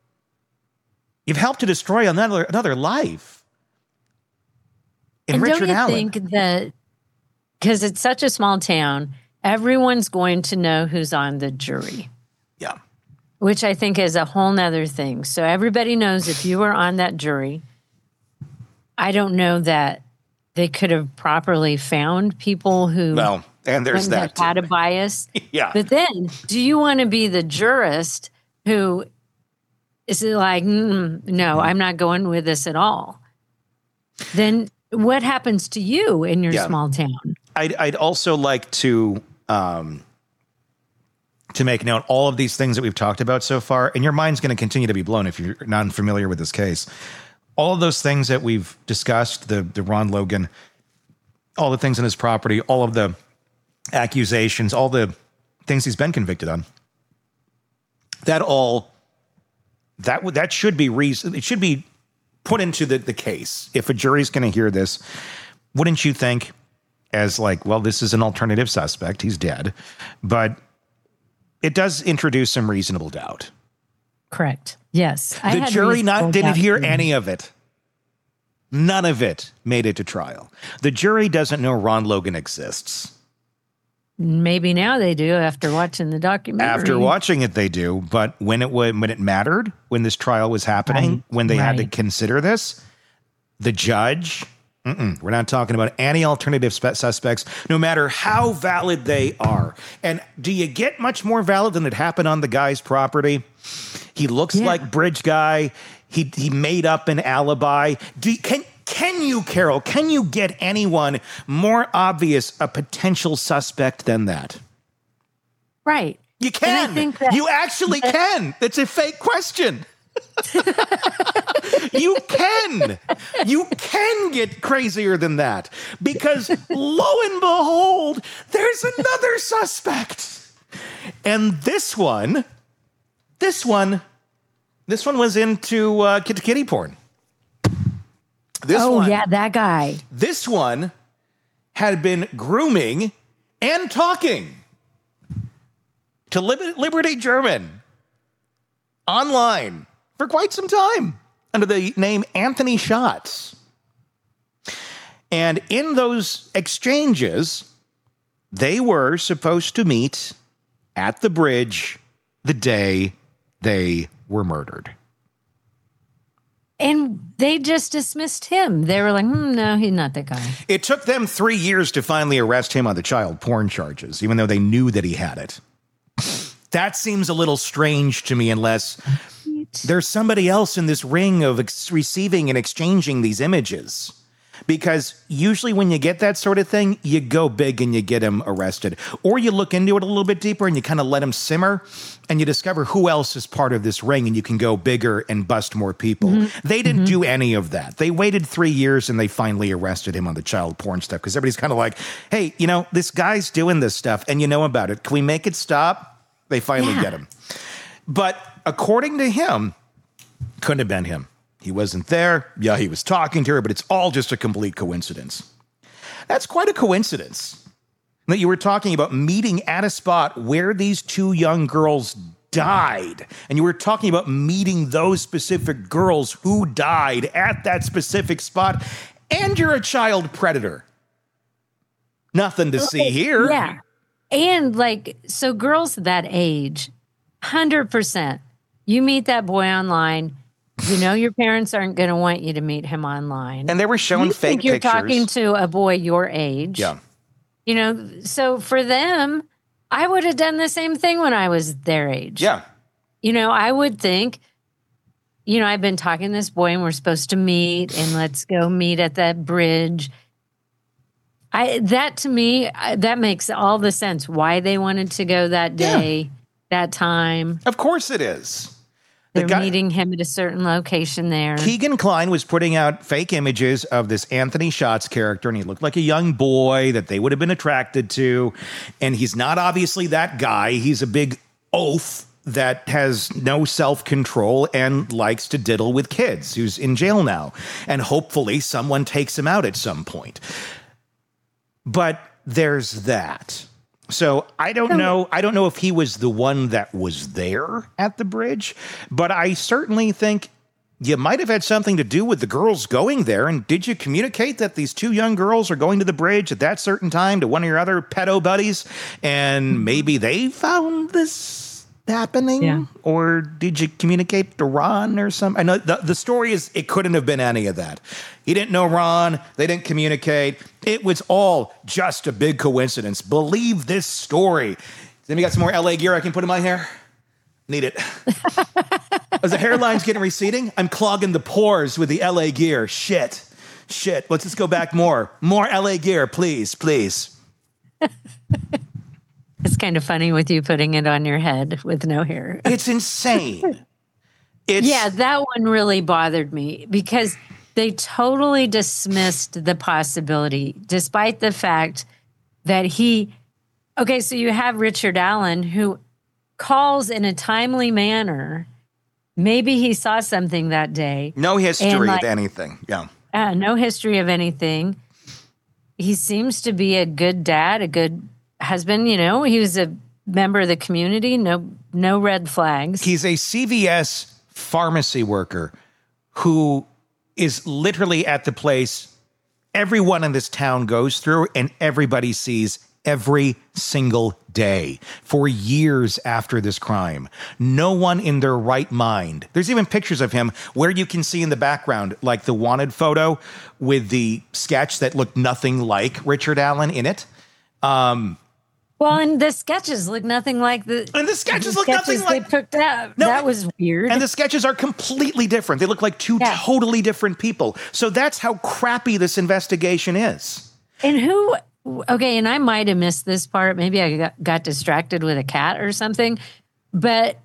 [SPEAKER 6] you've helped to destroy another another life. In
[SPEAKER 7] And
[SPEAKER 6] Richard
[SPEAKER 7] don't you
[SPEAKER 6] Allen.
[SPEAKER 7] think that because it's such a small town, everyone's going to know who's on the jury,
[SPEAKER 6] Yeah.
[SPEAKER 7] which I think is a whole nother thing. So everybody knows if you were on that jury. I don't know that they could have properly found people who
[SPEAKER 6] Well, and there's
[SPEAKER 7] wouldn't
[SPEAKER 6] that.
[SPEAKER 7] have had
[SPEAKER 6] too.
[SPEAKER 7] a bias.
[SPEAKER 6] Yeah.
[SPEAKER 7] But then, do you want to be the jurist who is like, mm, no, I'm not going with this at all? Then what happens to you in your
[SPEAKER 6] Yeah.
[SPEAKER 7] small town?
[SPEAKER 6] I'd, I'd also like to um, to make note all of these things that we've talked about so far, and your mind's going to continue to be blown if you're not familiar with this case. All of those things that we've discussed, the the Ron Logan, all the things in his property, all of the accusations, all the things he's been convicted on, that all that would that should be reason. It should be put into the, the case. If a jury's going to hear this, wouldn't you think? As like, well, this is an alternative suspect. He's dead. But it does introduce some reasonable doubt.
[SPEAKER 7] Correct. Yes. I
[SPEAKER 6] The
[SPEAKER 7] had
[SPEAKER 6] jury not
[SPEAKER 7] reasonable
[SPEAKER 6] didn't
[SPEAKER 7] doubt
[SPEAKER 6] hear
[SPEAKER 7] too.
[SPEAKER 6] any of it. None of it made it to trial. The jury doesn't know Ron Logan exists.
[SPEAKER 7] Maybe now they do after watching the documentary.
[SPEAKER 6] After watching it, they do. But when it wa- when it mattered, when this trial was happening,
[SPEAKER 7] Right,
[SPEAKER 6] when they had to
[SPEAKER 7] right.
[SPEAKER 6] consider this, the judge, mm-mm, we're not talking about any alternative spe- suspects, no matter how valid they are. And do you get much more valid than it happened on the guy's property? He looks
[SPEAKER 7] Yeah.
[SPEAKER 6] like Bridge Guy. He he made up an alibi. Do you, can can you, Carol? Can you get anyone more obvious a potential suspect than that?
[SPEAKER 7] Right.
[SPEAKER 6] You
[SPEAKER 7] And I
[SPEAKER 6] can.
[SPEAKER 7] think that-
[SPEAKER 6] You actually can. It's a fake question. You can. You can get crazier than that because lo and behold, there's another suspect. And this one, this one, this one was into uh, kitty kitty porn. This
[SPEAKER 7] oh,
[SPEAKER 6] one,
[SPEAKER 7] yeah, that guy.
[SPEAKER 6] this one had been grooming and talking to Lib- Liberty German online for quite some time under the name Anthony Schatz. And in those exchanges, they were supposed to meet at the bridge the day they were murdered.
[SPEAKER 7] And they just dismissed him. They were like, hmm, no, he's not that guy.
[SPEAKER 6] It took them three years to finally arrest him on the child porn charges, even though they knew that he had it. That seems a little strange to me unless there's somebody else in this ring of ex- receiving and exchanging these images. Because usually when you get that sort of thing, you go big and you get him arrested. Or you look into it a little bit deeper and you kind of let him simmer and you discover who else is part of this ring and you can go bigger and bust more people. Mm-hmm. They didn't mm-hmm. do any of that. They waited three years and they finally arrested him on the child porn stuff because everybody's kind of like, hey, you know, this guy's doing this stuff and you know about it. Can we make it stop? They finally
[SPEAKER 7] Yeah.
[SPEAKER 6] get him. But according to him, couldn't have been him. He wasn't there. Yeah, he was talking to her, but it's all just a complete coincidence. That's quite a coincidence that you were talking about meeting at a spot where these two young girls died. And you were talking about meeting those specific girls who died at that specific spot. And you're a child predator. Nothing to see here.
[SPEAKER 7] Yeah. And like, so girls that age, one hundred percent, you meet that boy online, you know your parents aren't going to want you to meet him online.
[SPEAKER 6] And they were showing
[SPEAKER 7] you
[SPEAKER 6] fake
[SPEAKER 7] think you're
[SPEAKER 6] pictures.
[SPEAKER 7] talking to a boy your age.
[SPEAKER 6] Yeah.
[SPEAKER 7] You know, so for them, I would have done the same thing when I was their age.
[SPEAKER 6] Yeah.
[SPEAKER 7] You know, I would think, you know, I've been talking to this boy and we're supposed to meet and let's go meet at that bridge. I that to me, I, that makes all the sense why they wanted to go that day, yeah. that time.
[SPEAKER 6] Of course it is.
[SPEAKER 7] They're
[SPEAKER 6] guy,
[SPEAKER 7] meeting him at a certain location there.
[SPEAKER 6] Keegan Kline was putting out fake images of this Anthony Schatz character, and he looked like a young boy that they would have been attracted to. And he's not obviously that guy. He's a big oaf that has no self-control and likes to diddle with kids, who's in jail now. And hopefully someone takes him out at some point. But there's that. So I don't know. I don't know if he was the one that was there at the bridge, but I certainly think you might have had something to do with the girls going there. And did you communicate that these two young girls are going to the bridge at that certain time to one of your other pedo buddies? And maybe they found this happening?
[SPEAKER 7] Yeah.
[SPEAKER 6] Or did you communicate to Ron or something? I know the, the story is it couldn't have been any of that. He didn't know Ron. They didn't communicate. It was all just a big coincidence. Believe this story. Then we got some more L A gear I can put in my hair. Need it. As the hairline's getting receding, I'm clogging the pores with the L A gear. Shit. Shit. Let's just go back more. More L A gear, please, please.
[SPEAKER 7] It's kind of funny with you putting it on your head with no hair.
[SPEAKER 6] It's insane. It's
[SPEAKER 7] yeah, that one really bothered me because they totally dismissed the possibility, despite the fact that he, okay, so you have Richard Allen who calls in a timely manner. Maybe he saw something that day.
[SPEAKER 6] No history
[SPEAKER 7] and, like,
[SPEAKER 6] of anything. Yeah.
[SPEAKER 7] Uh, no history of anything. He seems to be a good dad, a good husband. You know, he was a member of the community. No, no red flags.
[SPEAKER 6] He's a C V S pharmacy worker who is literally at the place everyone in this town goes through and everybody sees every single day for years after this crime. No one in their right mind. There's even pictures of him where you can see in the background, like the wanted photo with the sketch that looked nothing like Richard Allen in it. Um,
[SPEAKER 7] Well, and the sketches look nothing like the
[SPEAKER 6] and the sketches
[SPEAKER 7] the
[SPEAKER 6] look
[SPEAKER 7] sketches
[SPEAKER 6] nothing like
[SPEAKER 7] they picked out.
[SPEAKER 6] No,
[SPEAKER 7] that was weird.
[SPEAKER 6] And the sketches are completely different. They look like two
[SPEAKER 7] Yeah.
[SPEAKER 6] totally different people. So that's how crappy this investigation is.
[SPEAKER 7] And who, okay, and I might have missed this part. Maybe I got, got distracted with a cat or something. But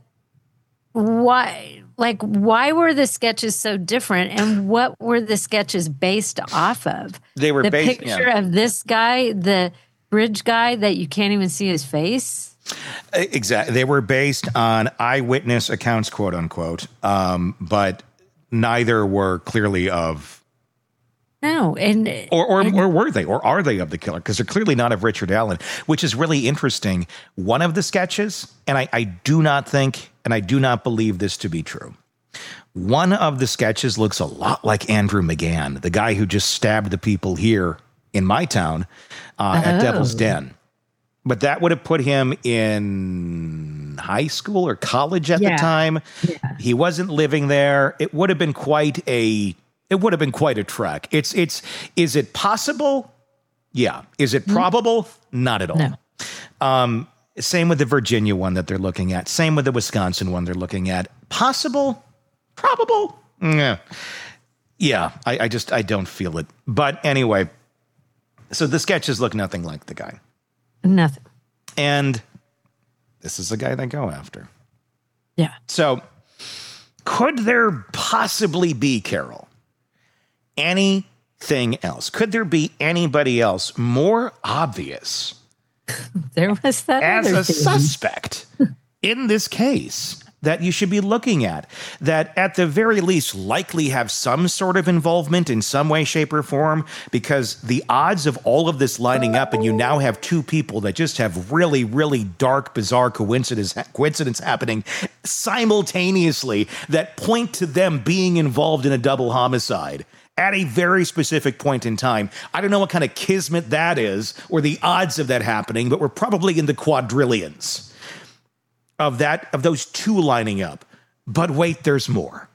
[SPEAKER 7] why, like, why were the sketches so different? And what were the sketches based off of?
[SPEAKER 6] They were
[SPEAKER 7] the
[SPEAKER 6] based-
[SPEAKER 7] picture
[SPEAKER 6] yeah.
[SPEAKER 7] of this guy, the bridge guy that you can't even see his face.
[SPEAKER 6] Exactly. They were based on eyewitness accounts, quote unquote. Um, but neither were clearly of
[SPEAKER 7] No, and
[SPEAKER 6] Or, or, or were they? Or are they of the killer? Because they're clearly not of Richard Allen, which is really interesting. One of the sketches, and I, I do not think, and I do not believe this to be true. One of the sketches looks a lot like Andrew McGann, the guy who just stabbed the people here in my town uh, at
[SPEAKER 7] Oh.
[SPEAKER 6] Devil's Den. But that would have put him in high school or college at
[SPEAKER 7] Yeah.
[SPEAKER 6] the time.
[SPEAKER 7] Yeah.
[SPEAKER 6] He wasn't living there. It would have been quite a It would have been quite a trek. It's it's is it possible? Yeah. Is it probable? Not at all.
[SPEAKER 7] No.
[SPEAKER 6] Um, same with the Virginia one that they're looking at. Same with the Wisconsin one they're looking at. Possible? Probable? Yeah. Yeah. I, I just I don't feel it. But anyway, so the sketches look nothing like the guy.
[SPEAKER 7] nothing.
[SPEAKER 6] And this is the guy they go after.
[SPEAKER 7] Yeah.
[SPEAKER 6] So could there possibly be, Carol, anything else? Could there be anybody else more obvious
[SPEAKER 7] There was that
[SPEAKER 6] as
[SPEAKER 7] other
[SPEAKER 6] a
[SPEAKER 7] thing.
[SPEAKER 6] suspect in this case that you should be looking at, that at the very least likely have some sort of involvement in some way, shape, or form? Because the odds of all of this lining up, and you now have two people that just have really, really dark, bizarre coincidence, coincidence happening simultaneously that point to them being involved in a double homicide at a very specific point in time. I don't know what kind of kismet that is or the odds of that happening, but we're probably in the quadrillions of that, of those two lining up. But wait, there's more.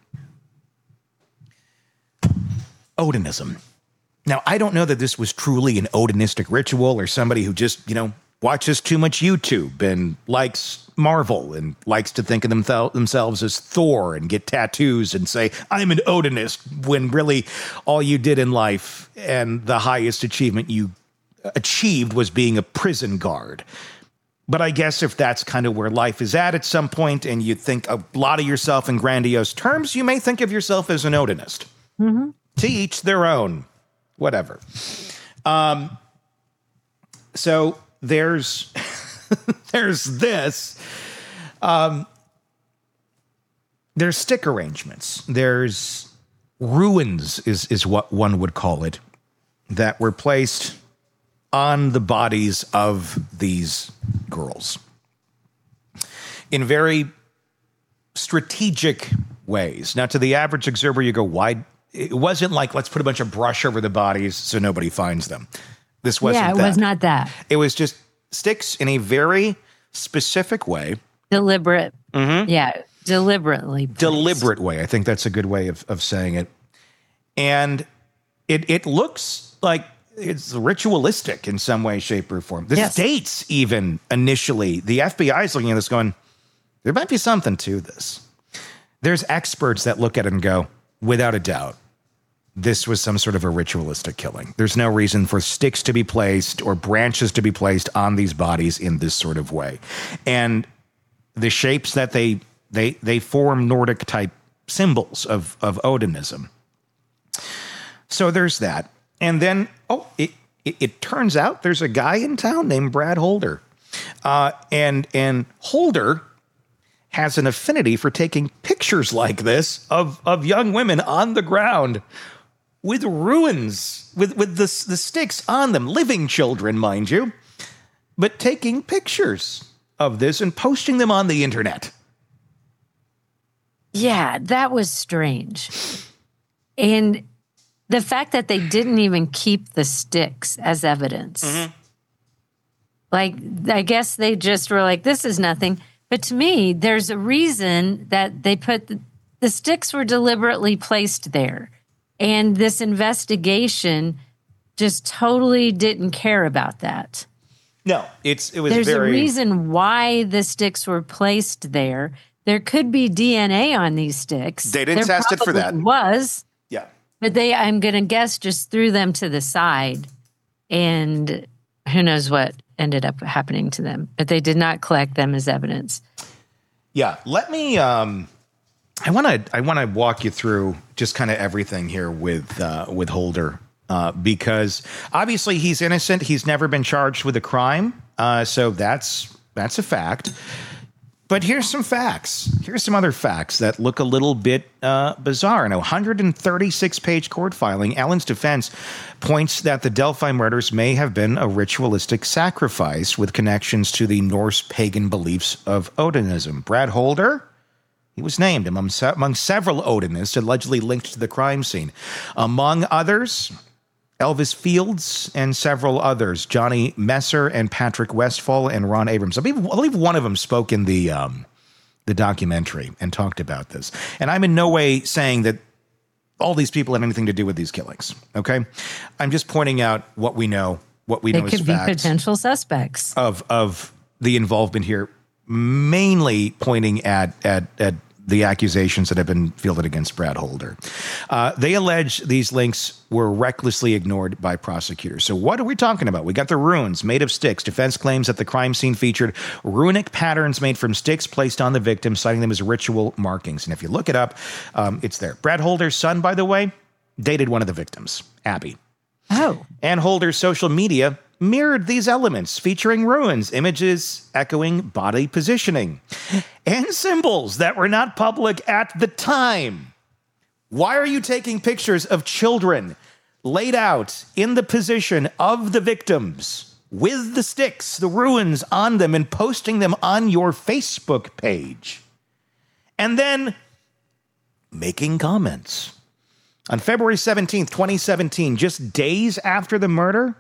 [SPEAKER 6] Odinism. Now, I don't know that this was truly an Odinistic ritual or somebody who just, you know, watches too much YouTube and likes Marvel and likes to think of them th- themselves as Thor and get tattoos and say, I'm an Odinist, when really all you did in life and the highest achievement you achieved was being a prison guard. But I guess if that's kind of where life is at at some point and you think a lot of yourself in grandiose terms, you may think of yourself as an Odinist. Mm-hmm. To each their own. Whatever. Um, so there's there's this. Um, there's stick arrangements. There's ruins is is what one would call it, that were placed on the bodies of these girls in very strategic ways. Now, to the average observer, you go, why? It wasn't like, let's put a bunch of brush over the bodies so nobody finds them. This wasn't
[SPEAKER 7] Yeah, it
[SPEAKER 6] that.
[SPEAKER 7] was not that.
[SPEAKER 6] It was just sticks in a very specific way.
[SPEAKER 7] Deliberate.
[SPEAKER 6] Mm-hmm.
[SPEAKER 7] Yeah, deliberately. placed.
[SPEAKER 6] Deliberate way. I think that's a good way of, of saying it. And it it looks like it's ritualistic in some way, shape, or form. The
[SPEAKER 7] Yes.
[SPEAKER 6] states even initially, the F B I is looking at this going, there might be something to this. There's experts that look at it and go, without a doubt, this was some sort of a ritualistic killing. There's no reason for sticks to be placed or branches to be placed on these bodies in this sort of way. And the shapes that they they they form Nordic type symbols of, of Odinism. So there's that. And then, oh, it, it, it turns out there's a guy in town named Brad Holder. Uh, and, and Holder has an affinity for taking pictures like this of, of young women on the ground with ruins, with, with the, the sticks on them, living children, mind you, but taking pictures of this and posting them on the internet.
[SPEAKER 7] Yeah, that was strange. And the fact that they didn't even keep the sticks as evidence.
[SPEAKER 6] Mm-hmm.
[SPEAKER 7] Like, I guess they just were like, this is nothing. But to me, there's a reason that they put the, the sticks were deliberately placed there. And this investigation just totally didn't care about that.
[SPEAKER 6] No, it's it was
[SPEAKER 7] There's
[SPEAKER 6] very...
[SPEAKER 7] a reason why the sticks were placed there. There could be D N A on these sticks.
[SPEAKER 6] They didn't
[SPEAKER 7] there
[SPEAKER 6] test it for that.
[SPEAKER 7] Was.
[SPEAKER 6] Yeah.
[SPEAKER 7] But they, I'm going to guess, just threw them to the side. And who knows what ended up happening to them. But they did not collect them as evidence.
[SPEAKER 6] Yeah. Let me... Um, I want to I want to walk you through just kind of everything here with uh, with Holder. Uh, because obviously he's innocent. He's never been charged with a crime. Uh, so that's that's a fact. But here's some facts. Here's some other facts that look a little bit uh, bizarre. In a one hundred thirty-six page court filing, Allen's defense points that the Delphi murders may have been a ritualistic sacrifice with connections to the Norse pagan beliefs of Odinism. Brad Holder, he was named among, se- among several Odinists allegedly linked to the crime scene. Among others, Elvis Fields and several others, Johnny Messer and Patrick Westphal and Ron Abrams. I believe, I believe one of them spoke in the um, the documentary and talked about this. And I'm in no way saying that all these people had anything to do with these killings, okay? I'm just pointing out what we know, what we
[SPEAKER 7] They
[SPEAKER 6] know as
[SPEAKER 7] could be
[SPEAKER 6] facts
[SPEAKER 7] potential suspects.
[SPEAKER 6] of of the involvement here, mainly pointing at at at the accusations that have been fielded against Brad Holder. Uh, they allege these links were recklessly ignored by prosecutors. So what are we talking about? We got the runes made of sticks. Defense claims that the crime scene featured runic patterns made from sticks placed on the victim, citing them as ritual markings. And if you look it up, um, it's there. Brad Holder's son, by the way, dated one of the victims, Abby.
[SPEAKER 7] Oh.
[SPEAKER 6] And Holder's social media mirrored these elements, featuring ruins, images echoing body positioning, and symbols that were not public at the time. Why are you taking pictures of children laid out in the position of the victims with the sticks, the ruins on them, and posting them on your Facebook page? And then making comments. On February seventeenth, twenty seventeen, just days after the murder,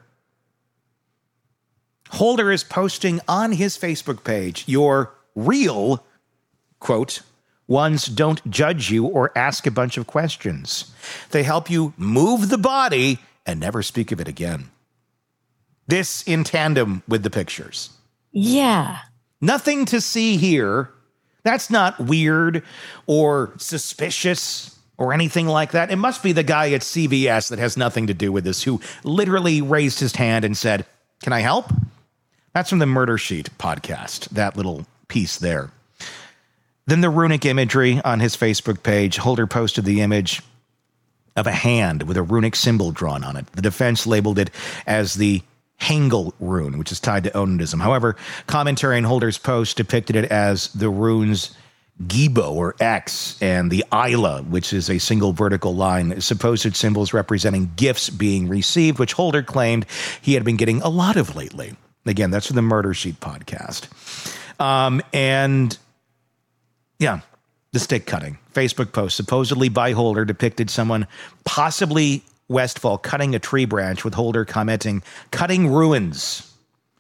[SPEAKER 6] Holder is posting on his Facebook page, your real, quote, ones don't judge you or ask a bunch of questions. They help you move the body and never speak of it again. This in tandem with the pictures.
[SPEAKER 7] Yeah.
[SPEAKER 6] Nothing to see here. That's not weird or suspicious or anything like that. It must be the guy at C V S that has nothing to do with this who literally raised his hand and said, "Can I help?" That's from the Murder Sheet podcast, that little piece there. Then the runic imagery on his Facebook page. Holder posted the image of a hand with a runic symbol drawn on it. The defense labeled it as the Hengel rune, which is tied to Odinism. However, commentary on Holder's post depicted it as the runes Gibo or X and the Isla, which is a single vertical line, supposed symbols representing gifts being received, which Holder claimed he had been getting a lot of lately. Again, that's from the Murder Sheet podcast. Um, and yeah, the stick cutting. Facebook post supposedly by Holder depicted someone, possibly Westphal, cutting a tree branch with Holder commenting, "Cutting ruins."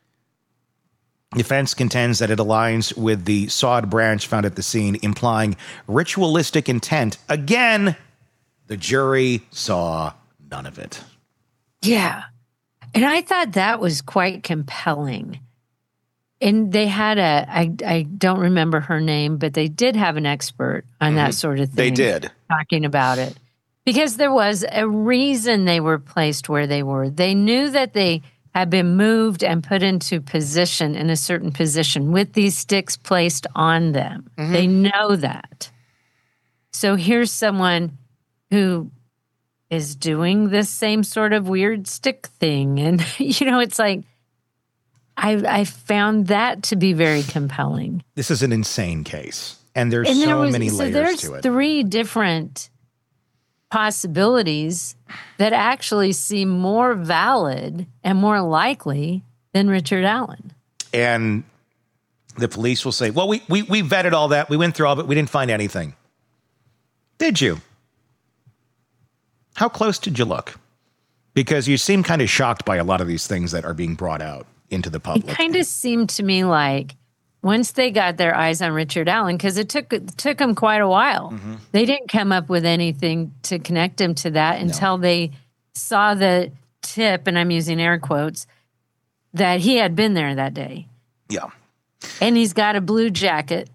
[SPEAKER 6] Defense contends that it aligns with the sawed branch found at the scene, implying ritualistic intent. Again, the jury saw none of it.
[SPEAKER 7] Yeah. And I thought that was quite compelling. And they had a, I, I don't remember her name, but they did have an expert on mm-hmm. that sort of thing.
[SPEAKER 6] They did.
[SPEAKER 7] Talking about it. Because there was a reason they were placed where they were. They knew that they had been moved and put into position, in a certain position, with these sticks placed on them. Mm-hmm. They know that. So here's someone who is doing this same sort of weird stick thing. And, you know, it's like, I, I found that to be very compelling.
[SPEAKER 6] This is an insane case. And there's
[SPEAKER 7] and
[SPEAKER 6] so
[SPEAKER 7] there was,
[SPEAKER 6] many
[SPEAKER 7] so
[SPEAKER 6] layers
[SPEAKER 7] there's
[SPEAKER 6] to it.
[SPEAKER 7] Three different possibilities that actually seem more valid and more likely than Richard Allen.
[SPEAKER 6] And the police will say, well, we, we, we vetted all that. We went through all of it. We didn't find anything. Did you? How close did you look? Because you seem kind of shocked by a lot of these things that are being brought out into the
[SPEAKER 7] It
[SPEAKER 6] public.
[SPEAKER 7] kind of seemed to me like once they got their eyes on Richard Allen, because it took it took them quite a while,
[SPEAKER 6] Mm-hmm.
[SPEAKER 7] they didn't come up with anything to connect him to that until they saw the tip, and I'm using air quotes, that he had been there that day.
[SPEAKER 6] Yeah.
[SPEAKER 7] And he's got a blue jacket.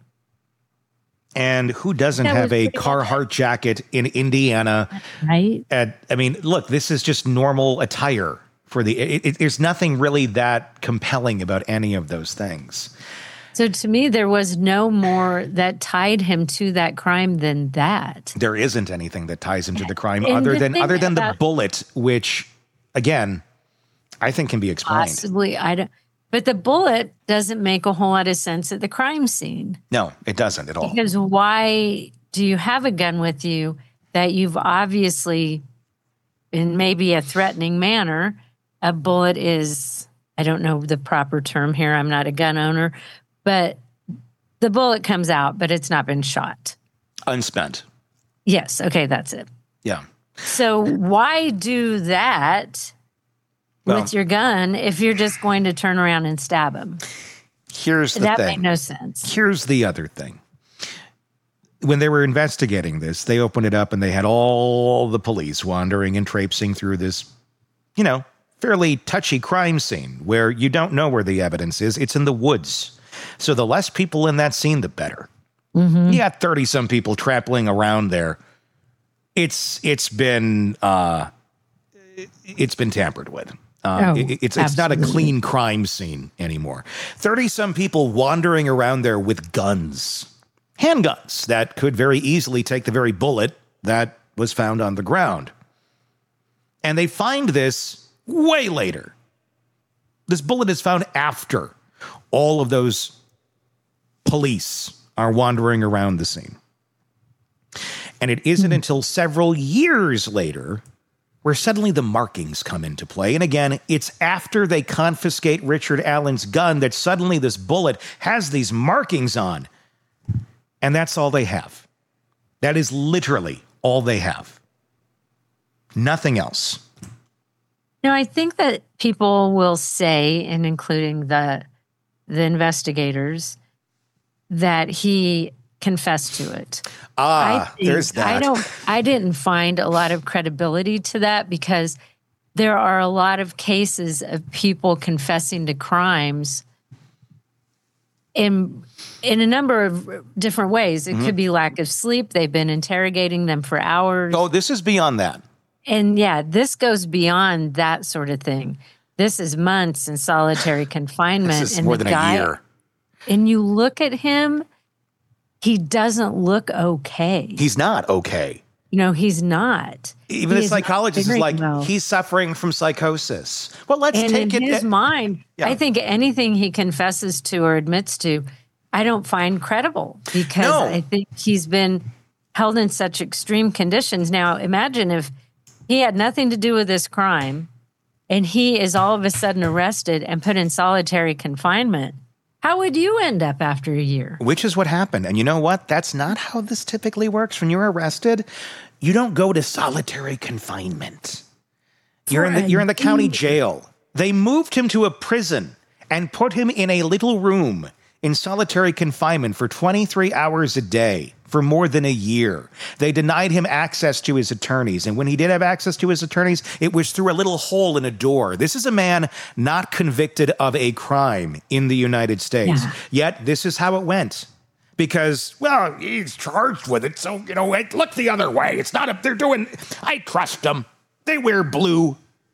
[SPEAKER 6] And who doesn't
[SPEAKER 7] That
[SPEAKER 6] have
[SPEAKER 7] was
[SPEAKER 6] a
[SPEAKER 7] pretty
[SPEAKER 6] Carhartt jacket in Indiana?
[SPEAKER 7] Right.
[SPEAKER 6] At, I mean, look, this is just normal attire for the. It, it, there's nothing really that compelling about any of those things.
[SPEAKER 7] So to me, there was no more that tied him to that crime than that.
[SPEAKER 6] There isn't anything that ties him to the crime
[SPEAKER 7] And
[SPEAKER 6] other
[SPEAKER 7] the
[SPEAKER 6] than
[SPEAKER 7] thing
[SPEAKER 6] other than the
[SPEAKER 7] about-
[SPEAKER 6] bullet, which again, I think can be explained.
[SPEAKER 7] Possibly, I don't. But the bullet doesn't make a whole lot of sense at the crime scene.
[SPEAKER 6] No, it doesn't at all.
[SPEAKER 7] Because why do you have a gun with you that you've obviously, in maybe a threatening manner, a bullet is, I don't know the proper term here, I'm not a gun owner, but the bullet comes out, but it's not been shot.
[SPEAKER 6] Unspent.
[SPEAKER 7] Yes, okay, that's it.
[SPEAKER 6] Yeah.
[SPEAKER 7] So why do that
[SPEAKER 6] Well-
[SPEAKER 7] with your gun if you're just going to turn around and stab him?
[SPEAKER 6] Here's the
[SPEAKER 7] That
[SPEAKER 6] thing.
[SPEAKER 7] made no sense.
[SPEAKER 6] Here's the other thing. When they were investigating this, they opened it up and they had all the police wandering and traipsing through this, you know, fairly touchy crime scene where you don't know where the evidence is. It's in the woods. So the less people in that scene, the better.
[SPEAKER 7] Mm-hmm.
[SPEAKER 6] You got thirty some people trampling around there. It's it's been uh, it's been tampered with. Uh,
[SPEAKER 7] Oh,
[SPEAKER 6] it- it's it's not a
[SPEAKER 7] absolutely.
[SPEAKER 6] clean crime scene anymore. thirty some people wandering around there with guns, handguns that could very easily take the very bullet that was found on the ground. And they find this way later. This bullet is found after all of those police are wandering around the scene. And it isn't until several years later where suddenly the markings come into play. And again, it's after they confiscate Richard Allen's gun that suddenly this bullet has these markings on. And that's all they have. That is literally all they have. Nothing else.
[SPEAKER 7] No, I think that people will say, and including the the investigators, that he confessed to it.
[SPEAKER 6] Ah,
[SPEAKER 7] think-
[SPEAKER 6] there's that.
[SPEAKER 7] I don't. I didn't find a lot of credibility to that because there are a lot of cases of people confessing to crimes in in a number of different ways. It
[SPEAKER 6] Mm-hmm.
[SPEAKER 7] could be lack of sleep. They've been interrogating them for hours.
[SPEAKER 6] Oh, this is beyond that.
[SPEAKER 7] And yeah, this goes beyond that sort of thing. This is months in solitary confinement.
[SPEAKER 6] This is
[SPEAKER 7] and
[SPEAKER 6] more
[SPEAKER 7] the
[SPEAKER 6] than
[SPEAKER 7] guy,
[SPEAKER 6] a year.
[SPEAKER 7] And you look at him, he doesn't look okay.
[SPEAKER 6] He's not okay.
[SPEAKER 7] you know, he's not.
[SPEAKER 6] Even
[SPEAKER 7] He
[SPEAKER 6] a
[SPEAKER 7] is not
[SPEAKER 6] psychologist is
[SPEAKER 7] figuring
[SPEAKER 6] like,
[SPEAKER 7] it out.
[SPEAKER 6] he's suffering from psychosis. Well, let's
[SPEAKER 7] And
[SPEAKER 6] take
[SPEAKER 7] in
[SPEAKER 6] it.
[SPEAKER 7] his mind,
[SPEAKER 6] Yeah.
[SPEAKER 7] I think anything he confesses to or admits to, I don't find credible because
[SPEAKER 6] No.
[SPEAKER 7] I think he's been held in such extreme conditions. Now, imagine if he had nothing to do with this crime and he is all of a sudden arrested and put in solitary confinement. How would you end up after a year?
[SPEAKER 6] Which is what happened. And you know what? That's not how this typically works. When you're arrested, you don't go to solitary confinement. You're in the you're in the county jail. They moved him to a prison and put him in a little room in solitary confinement for twenty-three hours a day for more than a year. They denied him access to his attorneys. And when he did have access to his attorneys, it was through a little hole in a door. This is a man not convicted of a crime in the United States.
[SPEAKER 7] Yeah.
[SPEAKER 6] Yet this is how it went. Because, well, he's charged with it. So, you know, it, look the other way. It's not a, they're doing, I trust them. They wear blue.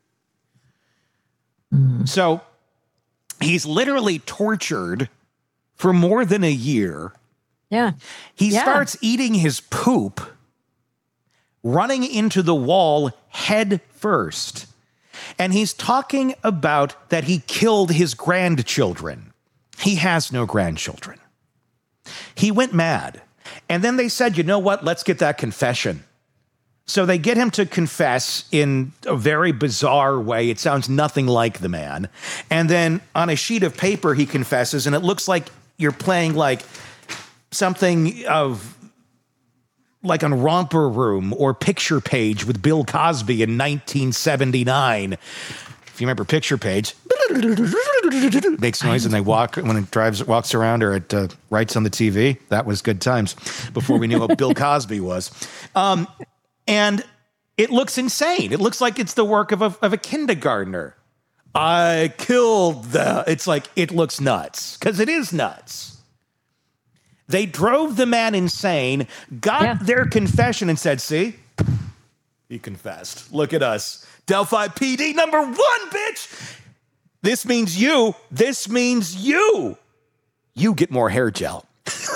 [SPEAKER 6] So he's literally tortured for more than a year.
[SPEAKER 7] Yeah.
[SPEAKER 6] He
[SPEAKER 7] Yeah.
[SPEAKER 6] starts eating his poop, running into the wall head first. And he's talking about that he killed his grandchildren. He has no grandchildren. He went mad. And then they said, you know what? Let's get that confession. So they get him to confess in a very bizarre way. It sounds nothing like the man. And then on a sheet of paper, he confesses, and it looks like you're playing like something of like on Romper Room or Picture Page with Bill Cosby in nineteen seventy-nine. If you remember Picture Page. makes noise, and they walk when it drives, walks around, or it uh, writes on the T V. That was good times before we knew what Bill Cosby was. Um, and it looks insane. It looks like it's the work of a, of a kindergartner. I killed the. It's like it looks nuts because it is nuts. They drove the man insane, got yeah. their confession, and said, "See, he confessed. Look at us, Delphi P D number one, bitch. This means you. This means you. You get more hair gel.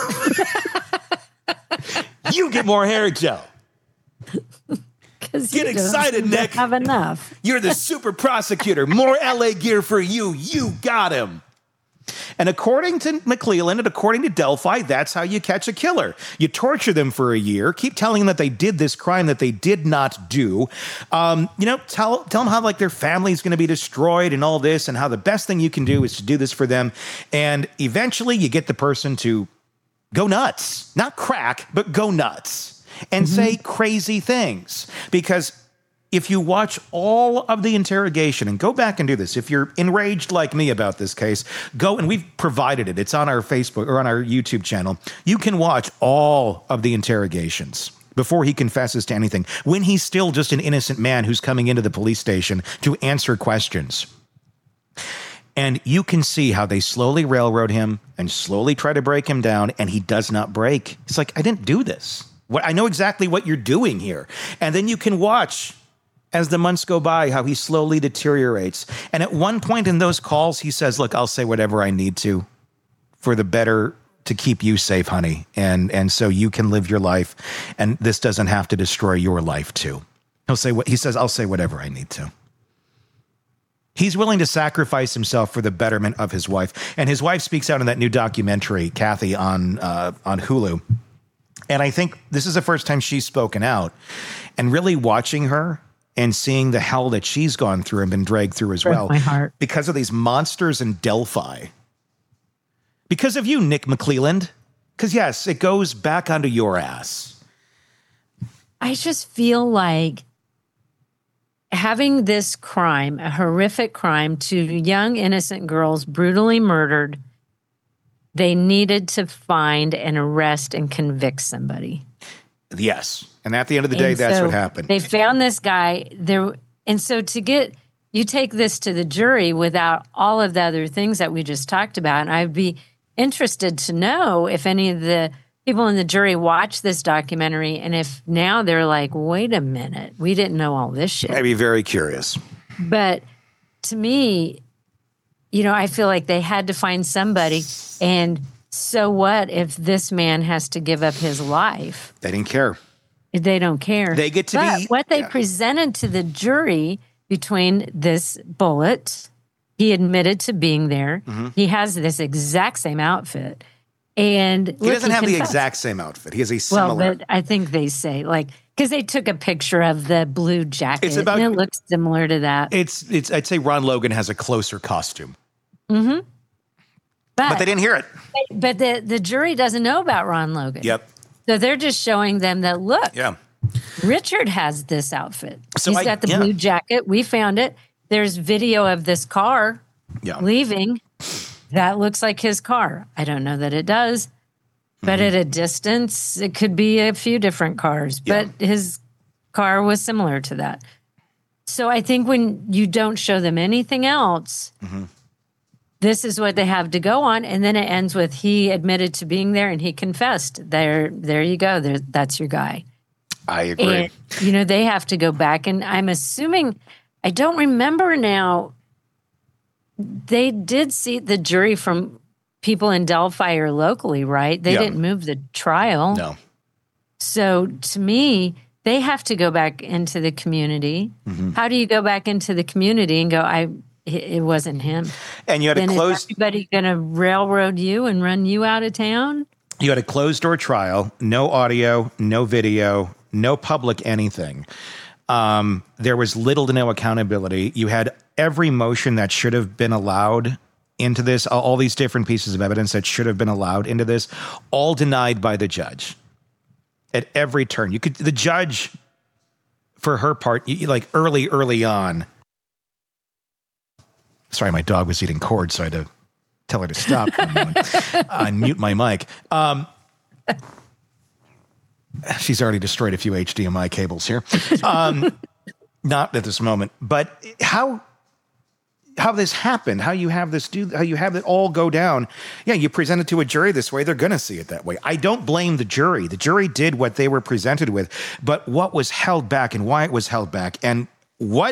[SPEAKER 6] You get more hair gel." Get excited, Nick.
[SPEAKER 7] Have enough.
[SPEAKER 6] You're the super prosecutor. More L A gear for you. You got him. And according to McClelland and according to Delphi, that's how you catch a killer. You torture them for a year, keep telling them that they did this crime that they did not do. Um, you know, tell, tell them how like their family's going to be destroyed and all this, and how the best thing you can do is to do this for them. And eventually you get the person to go nuts. Not crack, but go nuts. And mm-hmm. say crazy things. Because if you watch all of the interrogation, and go back and do this, if you're enraged like me about this case, go, and we've provided it. It's on our Facebook or on our YouTube channel. You can watch all of the interrogations before he confesses to anything, when he's still just an innocent man who's coming into the police station to answer questions. And you can see how they slowly railroad him and slowly try to break him down, and he does not break. It's like, I didn't do this. What, I know exactly what you're doing here. And then you can watch, as the months go by, how he slowly deteriorates. And at one point in those calls, he says, look, I'll say whatever I need to for the better, to keep you safe, honey. And, and so you can live your life, and this doesn't have to destroy your life too. He'll say what he says, I'll say whatever I need to. He's willing to sacrifice himself for the betterment of his wife. And his wife speaks out in that new documentary, Kathy, on uh, on Hulu. And I think this is the first time she's spoken out, and really watching her and seeing the hell that she's gone through and been dragged through as well.
[SPEAKER 7] My heart.
[SPEAKER 6] Because of these monsters in Delphi. Because of you, Nick McClelland. Because yes, it goes back onto your ass.
[SPEAKER 7] I just feel like having this crime, a horrific crime, to young innocent girls brutally murdered, they needed to find and arrest and convict somebody.
[SPEAKER 6] Yes. And at the end of the day,
[SPEAKER 7] and
[SPEAKER 6] that's
[SPEAKER 7] so
[SPEAKER 6] what happened.
[SPEAKER 7] They found this guy there. And so to get, you take this to the jury without all of the other things that we just talked about. And I'd be interested to know if any of the people in the jury watch this documentary, and if now they're like, wait a minute, we didn't know all this shit.
[SPEAKER 6] I'd be very curious.
[SPEAKER 7] But to me, you know, I feel like they had to find somebody. And so what if this man has to give up his life?
[SPEAKER 6] They didn't care.
[SPEAKER 7] They don't care.
[SPEAKER 6] They get to
[SPEAKER 7] but
[SPEAKER 6] be.
[SPEAKER 7] What they
[SPEAKER 6] yeah.
[SPEAKER 7] presented to the jury between this bullet, he admitted to being there. Mm-hmm. He has this exact same outfit. And
[SPEAKER 6] he look, doesn't he have confessed. the exact same outfit. He has a similar.
[SPEAKER 7] Well, but I think they say, like, because they took a picture of the blue jacket. It's about, and it looks similar to that.
[SPEAKER 6] It's, it's. I'd say Ron Logan has a closer costume.
[SPEAKER 7] Mm-hmm. But,
[SPEAKER 6] but they didn't hear it.
[SPEAKER 7] But the, the jury doesn't know about Ron Logan.
[SPEAKER 6] Yep.
[SPEAKER 7] So they're just showing them that, look,
[SPEAKER 6] yeah.
[SPEAKER 7] Richard has this outfit.
[SPEAKER 6] So
[SPEAKER 7] He's
[SPEAKER 6] I,
[SPEAKER 7] got the
[SPEAKER 6] yeah.
[SPEAKER 7] blue jacket. We found it. There's video of this car
[SPEAKER 6] yeah.
[SPEAKER 7] leaving. That looks like his car. I don't know that it does. But mm-hmm. at a distance, it could be a few different cars.
[SPEAKER 6] Yeah.
[SPEAKER 7] But his car was similar to that. So I think when you don't show them anything else, mm-hmm. this is what they have to go on. And then it ends with he admitted to being there and he confessed. There, there you go. There, that's your guy.
[SPEAKER 6] I agree.
[SPEAKER 7] And, you know, they have to go back. And I'm assuming, I don't remember now, they did seat the jury from people in Delphi or locally, right? They
[SPEAKER 6] yeah.
[SPEAKER 7] didn't move the trial.
[SPEAKER 6] No.
[SPEAKER 7] So to me, they have to go back into the community. Mm-hmm. How do you go back into the community and go, I, it wasn't him?
[SPEAKER 6] And you had
[SPEAKER 7] then
[SPEAKER 6] a closed.
[SPEAKER 7] Is everybody going to railroad you and run you out of town?
[SPEAKER 6] You had a closed door trial, no audio, no video, no public anything. Um, there was little to no accountability. You had every motion that should have been allowed into this, all these different pieces of evidence that should have been allowed into this, all denied by the judge at every turn. You could, the judge, for her part, you, like early, early on, Sorry, my dog was eating cord, so I had to tell her to stop. and mute my mic. Um, she's already destroyed a few H D M I cables here. Um, not at this moment, but how how this happened, how you have this do, how you have it all go down. Yeah, you present it to a jury this way, they're going to see it that way. I don't blame the jury. The jury did what they were presented with, but what was held back and why it was held back and what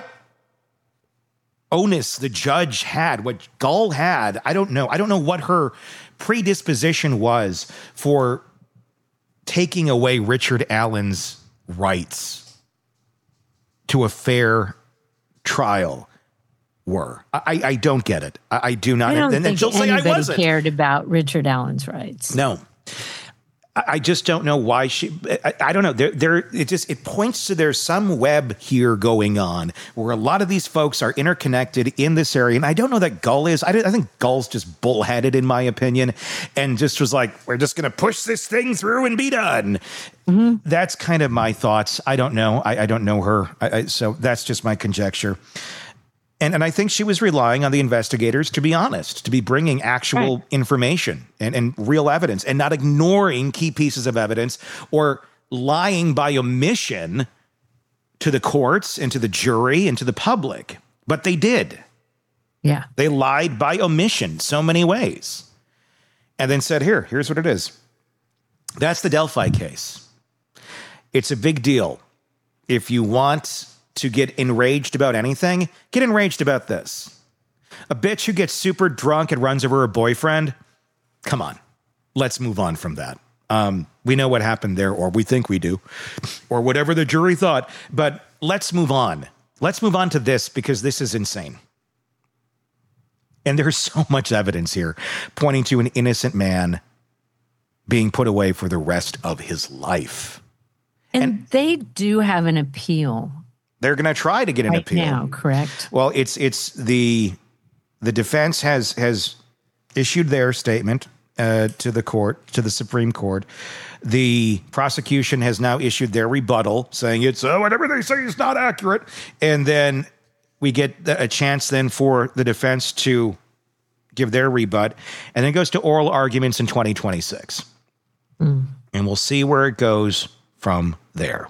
[SPEAKER 6] onus the judge had, what Gull had, I don't know. I don't know what her predisposition was for taking away Richard Allen's rights to a fair trial were. I, I don't get it. I, I do not.
[SPEAKER 7] I don't
[SPEAKER 6] and then
[SPEAKER 7] think
[SPEAKER 6] she'll say I
[SPEAKER 7] anybody
[SPEAKER 6] wasn't.
[SPEAKER 7] cared about Richard Allen's rights.
[SPEAKER 6] No. I, I just don't know why she, I, I don't know. There, there, it just, it points to there's some web here going on where a lot of these folks are interconnected in this area. And I don't know that Gull is. I, I think Gull's just bullheaded in my opinion and just was like, we're just going to push this thing through and be done. Mm-hmm. That's kind of my thoughts. I don't know. I, I don't know her. I, I, so that's just my conjecture. And and I think she was relying on the investigators to be honest, to be bringing actual right. information and, and real evidence and not ignoring key pieces of evidence or lying by omission to the courts and to the jury and to the public. But they did.
[SPEAKER 7] Yeah.
[SPEAKER 6] They lied by omission so many ways. And then said, here, here's what it is. That's the Delphi case. It's a big deal. If you want to get enraged about anything, get enraged about this. A bitch who gets super drunk and runs over her boyfriend, come on, let's move on from that. Um, we know what happened there, or we think we do, or whatever the jury thought, but let's move on. Let's move on to this because this is insane. And there's so much evidence here pointing to an innocent man being put away for the rest of his life.
[SPEAKER 7] And,
[SPEAKER 6] And
[SPEAKER 7] they do have an appeal.
[SPEAKER 6] They're going to try to get an
[SPEAKER 7] right
[SPEAKER 6] appeal
[SPEAKER 7] now, correct?
[SPEAKER 6] Well, it's it's the the defense has has issued their statement uh, to the court, to the Supreme Court. The prosecution has now issued their rebuttal, saying it's uh, whatever they say is not accurate. And then we get a chance then for the defense to give their rebut, and then it goes to oral arguments in twenty twenty-six, mm. and we'll see where it goes from there.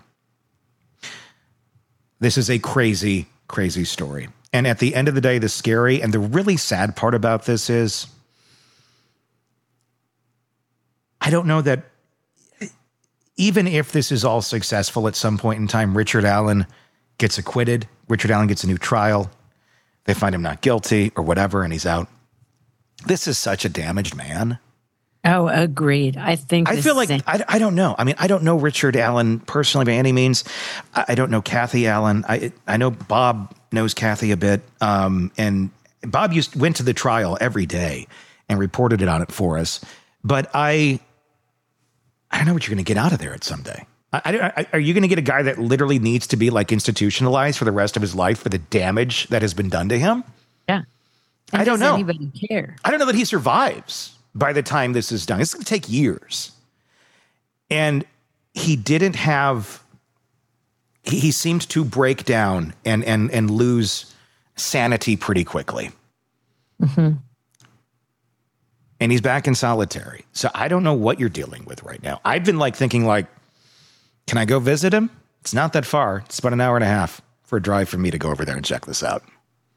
[SPEAKER 6] This is a crazy, crazy story. And at the end of the day, the scary and the really sad part about this is I don't know that even if this is all successful at some point in time, Richard Allen gets acquitted. Richard Allen gets a new trial. They find him not guilty or whatever, and he's out. This is such a damaged man.
[SPEAKER 7] Oh, agreed. I think
[SPEAKER 6] I feel like, I, I don't know. I mean, I don't know Richard Allen personally by any means. I, I don't know Kathy Allen. I I know Bob knows Kathy a bit. Um, and Bob used went to the trial every day and reported it on it for us. But I, I don't know what you're going to get out of there at someday. I, I, are you going to get a guy that literally needs to be like institutionalized for the rest of his life for the damage that has been done to him?
[SPEAKER 7] Yeah. And
[SPEAKER 6] I don't
[SPEAKER 7] does
[SPEAKER 6] know.
[SPEAKER 7] Anybody care?
[SPEAKER 6] I don't know that he survives by the time this is done. It's going to take years. And he didn't have, he, he seemed to break down and, and, and lose sanity pretty quickly. Mm-hmm. And he's back in solitary. So I don't know what you're dealing with right now. I've been like thinking like, can I go visit him? It's not that far. It's about an hour and a half for a drive for me to go over there and check this out.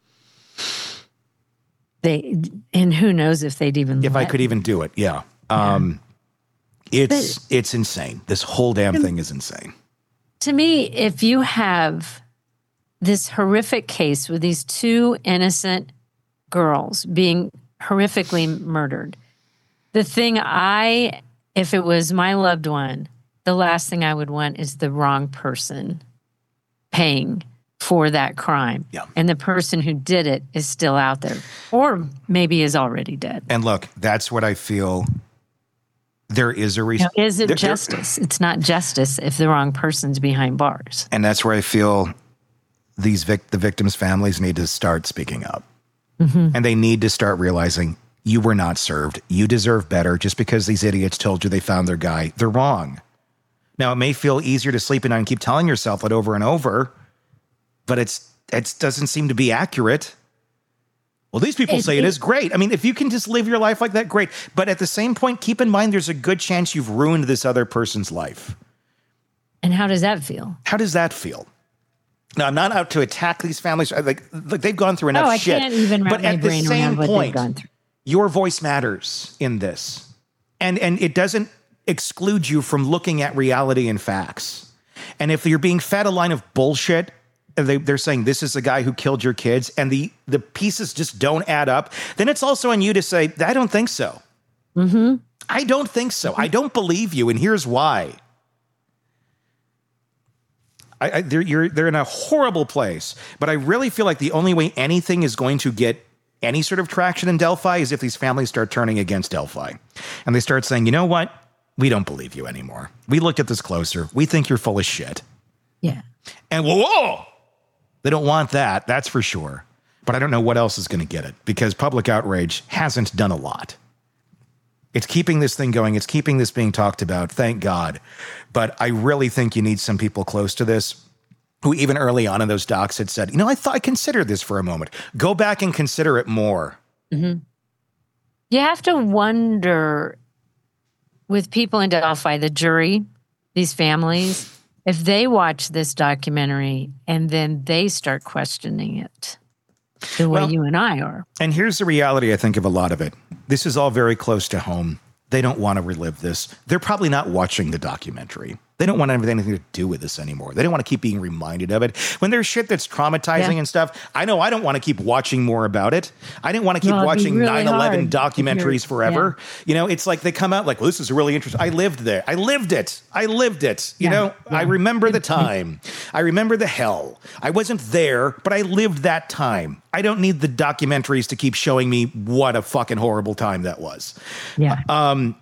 [SPEAKER 7] They and who knows if they'd even
[SPEAKER 6] if
[SPEAKER 7] let
[SPEAKER 6] I could even do it. Yeah. Um, yeah. It's but, it's insane. This whole damn thing is insane.
[SPEAKER 7] To me, if you have this horrific case with these two innocent girls being horrifically murdered, the thing I, if it was my loved one, the last thing I would want is the wrong person paying for that crime.
[SPEAKER 6] Yeah.
[SPEAKER 7] And the person who did it is still out there or maybe is already dead.
[SPEAKER 6] And look, that's what I feel. There is a reason.
[SPEAKER 7] Now, is it
[SPEAKER 6] there,
[SPEAKER 7] justice?
[SPEAKER 6] There,
[SPEAKER 7] it's not justice if the wrong person's behind bars.
[SPEAKER 6] And that's where I feel these vic- the victims' families need to start speaking up. Mm-hmm. And they need to start realizing you were not served. You deserve better. Just because these idiots told you they found their guy, they're wrong. Now, it may feel easier to sleep at night and keep telling yourself that over and over, but it's it doesn't seem to be accurate. Well, these people
[SPEAKER 7] It-
[SPEAKER 6] say it
[SPEAKER 7] it-
[SPEAKER 6] is great. I mean, if you can just live your life like that, great. But at the same point, keep in mind there's a good chance you've ruined this other person's life.
[SPEAKER 7] And how does that feel?
[SPEAKER 6] How does that feel? Now, I'm not out to attack these families. Like, like they've gone through enough
[SPEAKER 7] Oh, I
[SPEAKER 6] shit.
[SPEAKER 7] can't even wrap
[SPEAKER 6] but
[SPEAKER 7] my
[SPEAKER 6] at the
[SPEAKER 7] brain
[SPEAKER 6] same
[SPEAKER 7] around what they've
[SPEAKER 6] point,
[SPEAKER 7] gone through.
[SPEAKER 6] your voice matters in this. And, and it doesn't exclude you from looking at reality and facts. And if you're being fed a line of bullshit, and they, they're saying this is the guy who killed your kids, and the, the pieces just don't add up, then it's also on you to say, I don't think so.
[SPEAKER 7] Mm-hmm.
[SPEAKER 6] I don't think so. I don't believe you, and here's why. I, I, they're, you're, they're in a horrible place, but I really feel like the only way anything is going to get any sort of traction in Delphi is if these families start turning against Delphi. And they start saying, you know what? We don't believe you anymore. We looked at this closer. We think you're full of shit.
[SPEAKER 7] Yeah.
[SPEAKER 6] And whoa, whoa! They don't want that, that's for sure. But I don't know what else is going to get it, because public outrage hasn't done a lot. It's keeping this thing going. It's keeping this being talked about. Thank God. But I really think you need some people close to this who even early on in those docs had said, you know, I thought I considered this for a moment. Go back and consider it more.
[SPEAKER 7] Mm-hmm. You have to wonder with people in Delphi, the jury, these families, if they watch this documentary and then they start questioning it the way
[SPEAKER 6] Well,
[SPEAKER 7] you and I are.
[SPEAKER 6] And here's the reality, I think, of a lot of it. This is all very close to home. They don't want to relive this. They're probably not watching the documentary. They don't want to have anything to do with this anymore. They don't want to keep being reminded of it. When there's shit that's traumatizing
[SPEAKER 7] Yeah.
[SPEAKER 6] and stuff, I know I don't want to keep watching more about it. I didn't want to keep
[SPEAKER 7] No, it'd be
[SPEAKER 6] watching
[SPEAKER 7] really
[SPEAKER 6] nine eleven
[SPEAKER 7] hard if you're-
[SPEAKER 6] documentaries forever. You know, it's like they come out like, well, this is really interesting. I lived there. I lived it. I lived it. You
[SPEAKER 7] Yeah.
[SPEAKER 6] know, I remember the time. I remember the hell. I wasn't there, but I lived that time. I don't need the documentaries to keep showing me what a fucking horrible time that was.
[SPEAKER 7] Yeah.
[SPEAKER 6] Um,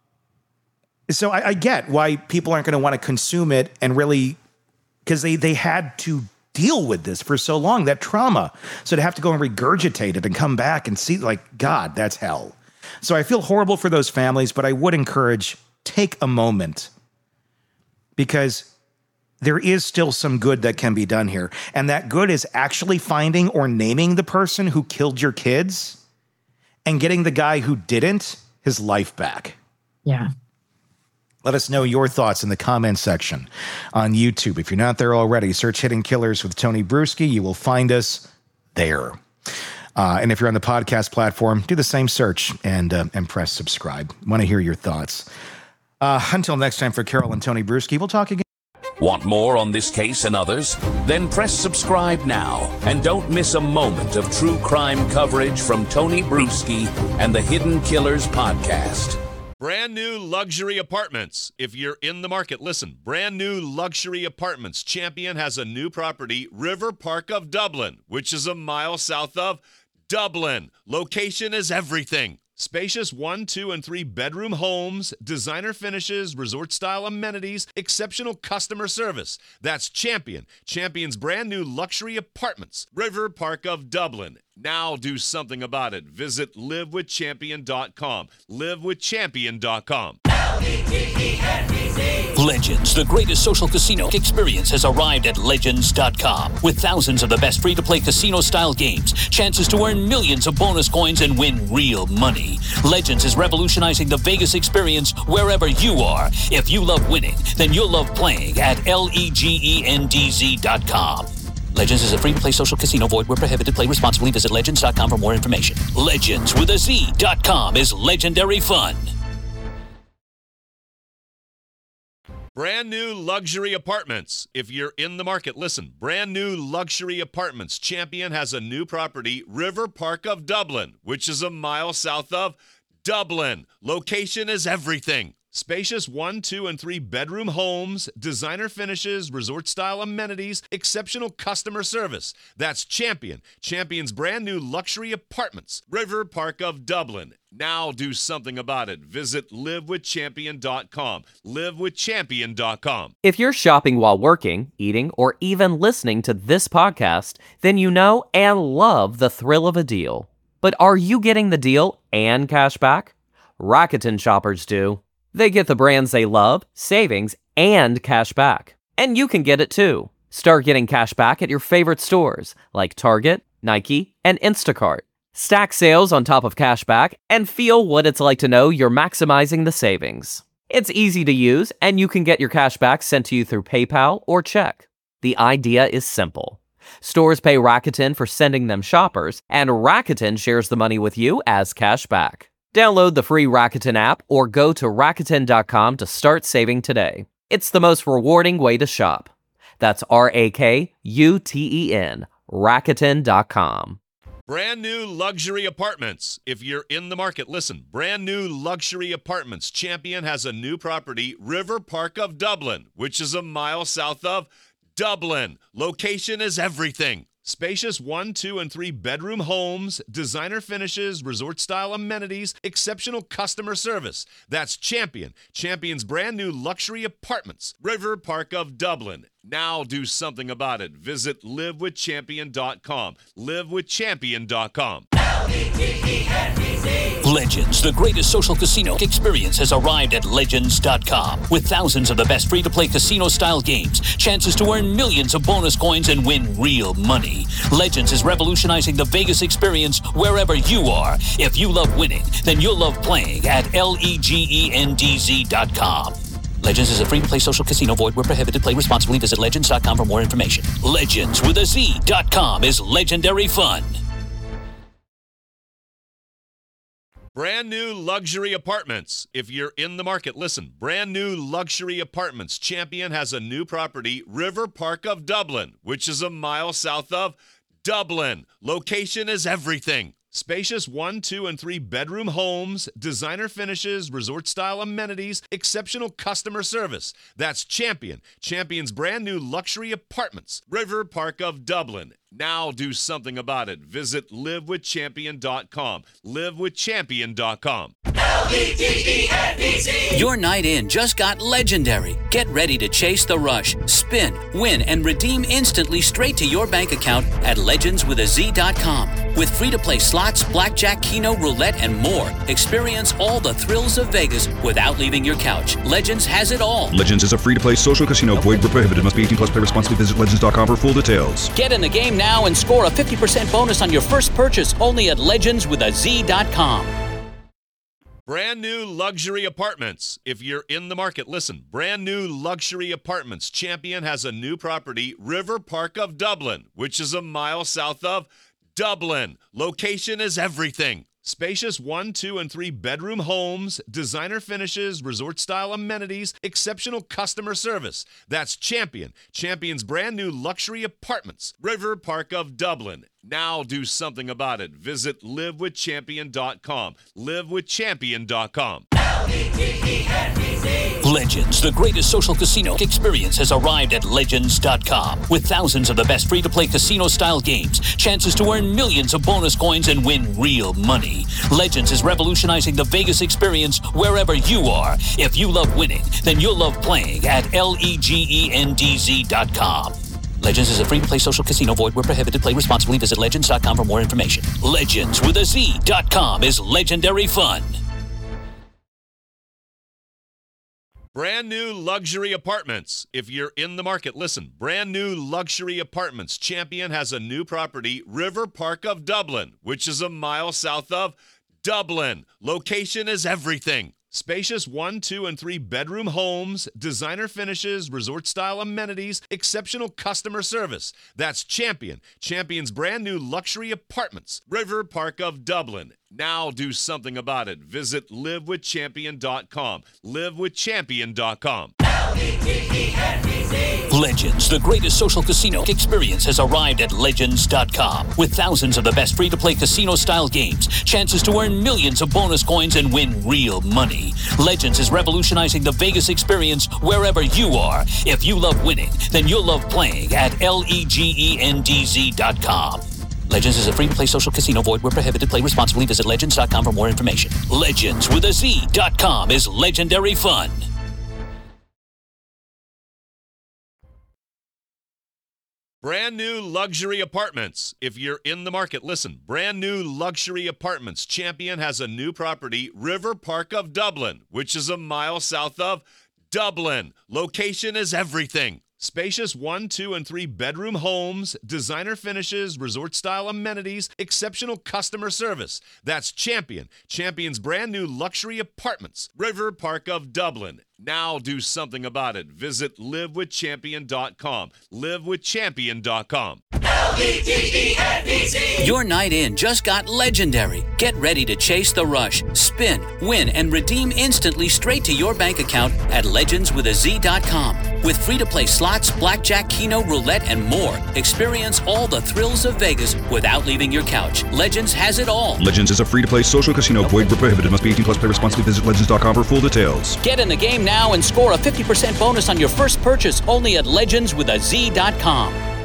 [SPEAKER 6] so I, I get why people aren't going to want to consume it and really, because they, they had to deal with this for so long, that trauma. So to have to go and regurgitate it and come back and see, like, God, that's hell. So I feel horrible for those families, but I would encourage, take a moment, because there is still some good that can be done here. And that good is actually finding or naming the person who killed your kids and getting the guy who didn't his life back.
[SPEAKER 7] Yeah.
[SPEAKER 6] Let us know your thoughts in the comments section on YouTube. If you're not there already, search Hidden Killers with Tony Bruschi. You will find us there. Uh, and if you're on the podcast platform, do the same search and uh, and press subscribe. Want to hear your thoughts. Uh, until next time, for Carol and Tony Bruschi, we'll talk again.
[SPEAKER 5] Want more on this case and others? Then press subscribe now and don't miss a moment of true crime coverage from Tony Bruschi and the Hidden Killers podcast.
[SPEAKER 1] Brand new luxury apartments. If you're in the market, listen. Brand new luxury apartments. Champion has a new property, River Park of Dublin, which is a mile south of Dublin. Location is everything. Spacious one, two, and three bedroom homes, designer finishes, resort-style amenities, exceptional customer service. That's Champion. Champion's brand new luxury apartments, River Park of Dublin. Now do something about it. Visit live with champion dot com. live with champion dot com.
[SPEAKER 3] Legends, the greatest social casino experience, has arrived at Legends dot com. With thousands of the best free-to-play casino-style games, chances to earn millions of bonus coins and win real money. Legends is revolutionizing the Vegas experience wherever you are. If you love winning, then you'll love playing at legends dot com. Legends is a free-to-play social casino. Void where prohibited. Play responsibly. Visit legends dot com for more information. Legends with a Z dot com is legendary fun.
[SPEAKER 1] Brand new luxury apartments. If you're in the market, listen. Brand new luxury apartments. Champion has a new property, River Park of Dublin, which is a mile south of Dublin. Location is everything. Spacious one, two, and three bedroom homes, designer finishes, resort-style amenities, exceptional customer service. That's Champion. Champion's brand new luxury apartments, River Park of Dublin. Now do something about it. Visit live with champion dot com. live with champion dot com.
[SPEAKER 8] If you're shopping while working, eating, or even listening to this podcast, then you know and love the thrill of a deal. But are you getting the deal and cash back? Rakuten shoppers do. They get the brands they love, savings, and cash back. And you can get it too. Start getting cash back at your favorite stores like Target, Nike, and Instacart. Stack sales on top of cashback and feel what it's like to know you're maximizing the savings. It's easy to use, and you can get your cashback sent to you through PayPal or check. The idea is simple. Stores pay Rakuten for sending them shoppers, and Rakuten shares the money with you as cashback. Download the free Rakuten app or go to Rakuten dot com to start saving today. It's the most rewarding way to shop. That's R A K U T E N, Rakuten dot com.
[SPEAKER 1] Brand new luxury apartments. If you're in the market, listen. Brand new luxury apartments. Champion has a new property, River Park of Dublin, which is a mile south of Dublin. Location is everything. Spacious one, two, and three bedroom homes, designer finishes, resort-style amenities, exceptional customer service. That's Champion. Champion's brand new luxury apartments, River Park of Dublin. Now do something about it. Visit live with champion dot com. live with champion dot com.
[SPEAKER 3] Legends, the greatest social casino experience, has arrived at Legends dot com. With thousands of the best free-to-play casino-style games, chances to earn millions of bonus coins and win real money. Legends is revolutionizing the Vegas experience wherever you are. If you love winning, then you'll love playing at legends dot com. Legends is a free-to-play social casino. Void where prohibited. Play responsibly. Visit legends dot com for more information. Legends with a Z dot com is legendary fun.
[SPEAKER 1] Brand new luxury apartments. If you're in the market, listen. Brand new luxury apartments. Champion has a new property, River Park of Dublin, which is a mile south of Dublin. Location is everything. Spacious one, two, and three bedroom homes, designer finishes, resort-style amenities, exceptional customer service. That's Champion. Champion's brand new luxury apartments, River Park of Dublin. Now do something about it. Visit live with champion dot com. live with champion dot com.
[SPEAKER 2] L E G E N D Z.
[SPEAKER 3] Your night in just got legendary. Get ready to chase the rush, spin, win, and redeem instantly straight to your bank account at legends with a Z dot com. With free-to-play slots, blackjack, keno, roulette, and more, experience all the thrills of Vegas without leaving your couch. Legends has it all.
[SPEAKER 4] Legends is a free-to-play social casino. Void where prohibited. Must be eighteen plus. Play responsibly. Visit legends dot com for full details.
[SPEAKER 3] Get in the game now and score a fifty percent bonus on your first purchase only at legends with a Z dot com.
[SPEAKER 1] Brand new luxury apartments. If you're in the market, listen. Brand new luxury apartments. Champion has a new property, River Park of Dublin, which is a mile south of Dublin. Location is everything. Spacious one, two, and three bedroom homes, designer finishes, resort-style amenities, exceptional customer service. That's Champion. Champion's brand new luxury apartments, River Park of Dublin. Now do something about it. Visit live with champion dot com. live with champion dot com.
[SPEAKER 2] L E G E N D Z.
[SPEAKER 3] Legends, the greatest social casino experience, has arrived at legends dot com. With thousands of the best free-to-play casino-style games, chances to earn millions of bonus coins and win real money. Legends is revolutionizing the Vegas experience wherever you are. If you love winning, then you'll love playing at legends dot com. Legends is a free-to-play social casino. Void where prohibited. Play responsibly. Visit legends dot com for more information. Legends with a Z dot com is legendary fun.
[SPEAKER 1] Brand new luxury apartments. If you're in the market, listen. Brand new luxury apartments. Champion has a new property, River Park of Dublin, which is a mile south of Dublin. Location is everything. Spacious one, two, and three bedroom homes, designer finishes, resort-style amenities, exceptional customer service. That's Champion. Champion's brand new luxury apartments, River Park of Dublin. Now do something about it. Visit live with champion dot com. live with champion dot com.
[SPEAKER 2] L E G E N D Z.
[SPEAKER 3] Legends, the greatest social casino experience, has arrived at legends dot com. With thousands of the best free-to-play casino-style games, chances to earn millions of bonus coins and win real money. Legends is revolutionizing the Vegas experience wherever you are. If you love winning, then you'll love playing at legends dot com. Legends is a free-to-play social casino. Void where prohibited. Play responsibly. Visit legends dot com for more information. Legends with a Z dot com is legendary fun.
[SPEAKER 1] Brand new luxury apartments. If you're in the market, listen. Brand new luxury apartments. Champion has a new property, River Park of Dublin, which is a mile south of Dublin. Location is everything. Spacious one, two, and three bedroom homes, designer finishes, resort-style amenities, exceptional customer service. That's Champion. Champion's brand new luxury apartments. River Park of Dublin. Now do something about it. Visit live with champion dot com. live with champion dot com.
[SPEAKER 2] L E G E N D Z.
[SPEAKER 3] Your night in just got legendary. Get ready to chase the rush, spin, win, and redeem instantly straight to your bank account at legends with a z dot com. With free-to-play slots, blackjack, keno, roulette, and more, experience all the thrills of Vegas without leaving your couch. Legends has it all.
[SPEAKER 4] Legends is a free-to-play social casino. Void where prohibited. Must be eighteen plus. Play responsibly. Visit legends dot com for full details.
[SPEAKER 3] Get in the game now and score a fifty percent bonus on your first purchase only at legends with a z dot com.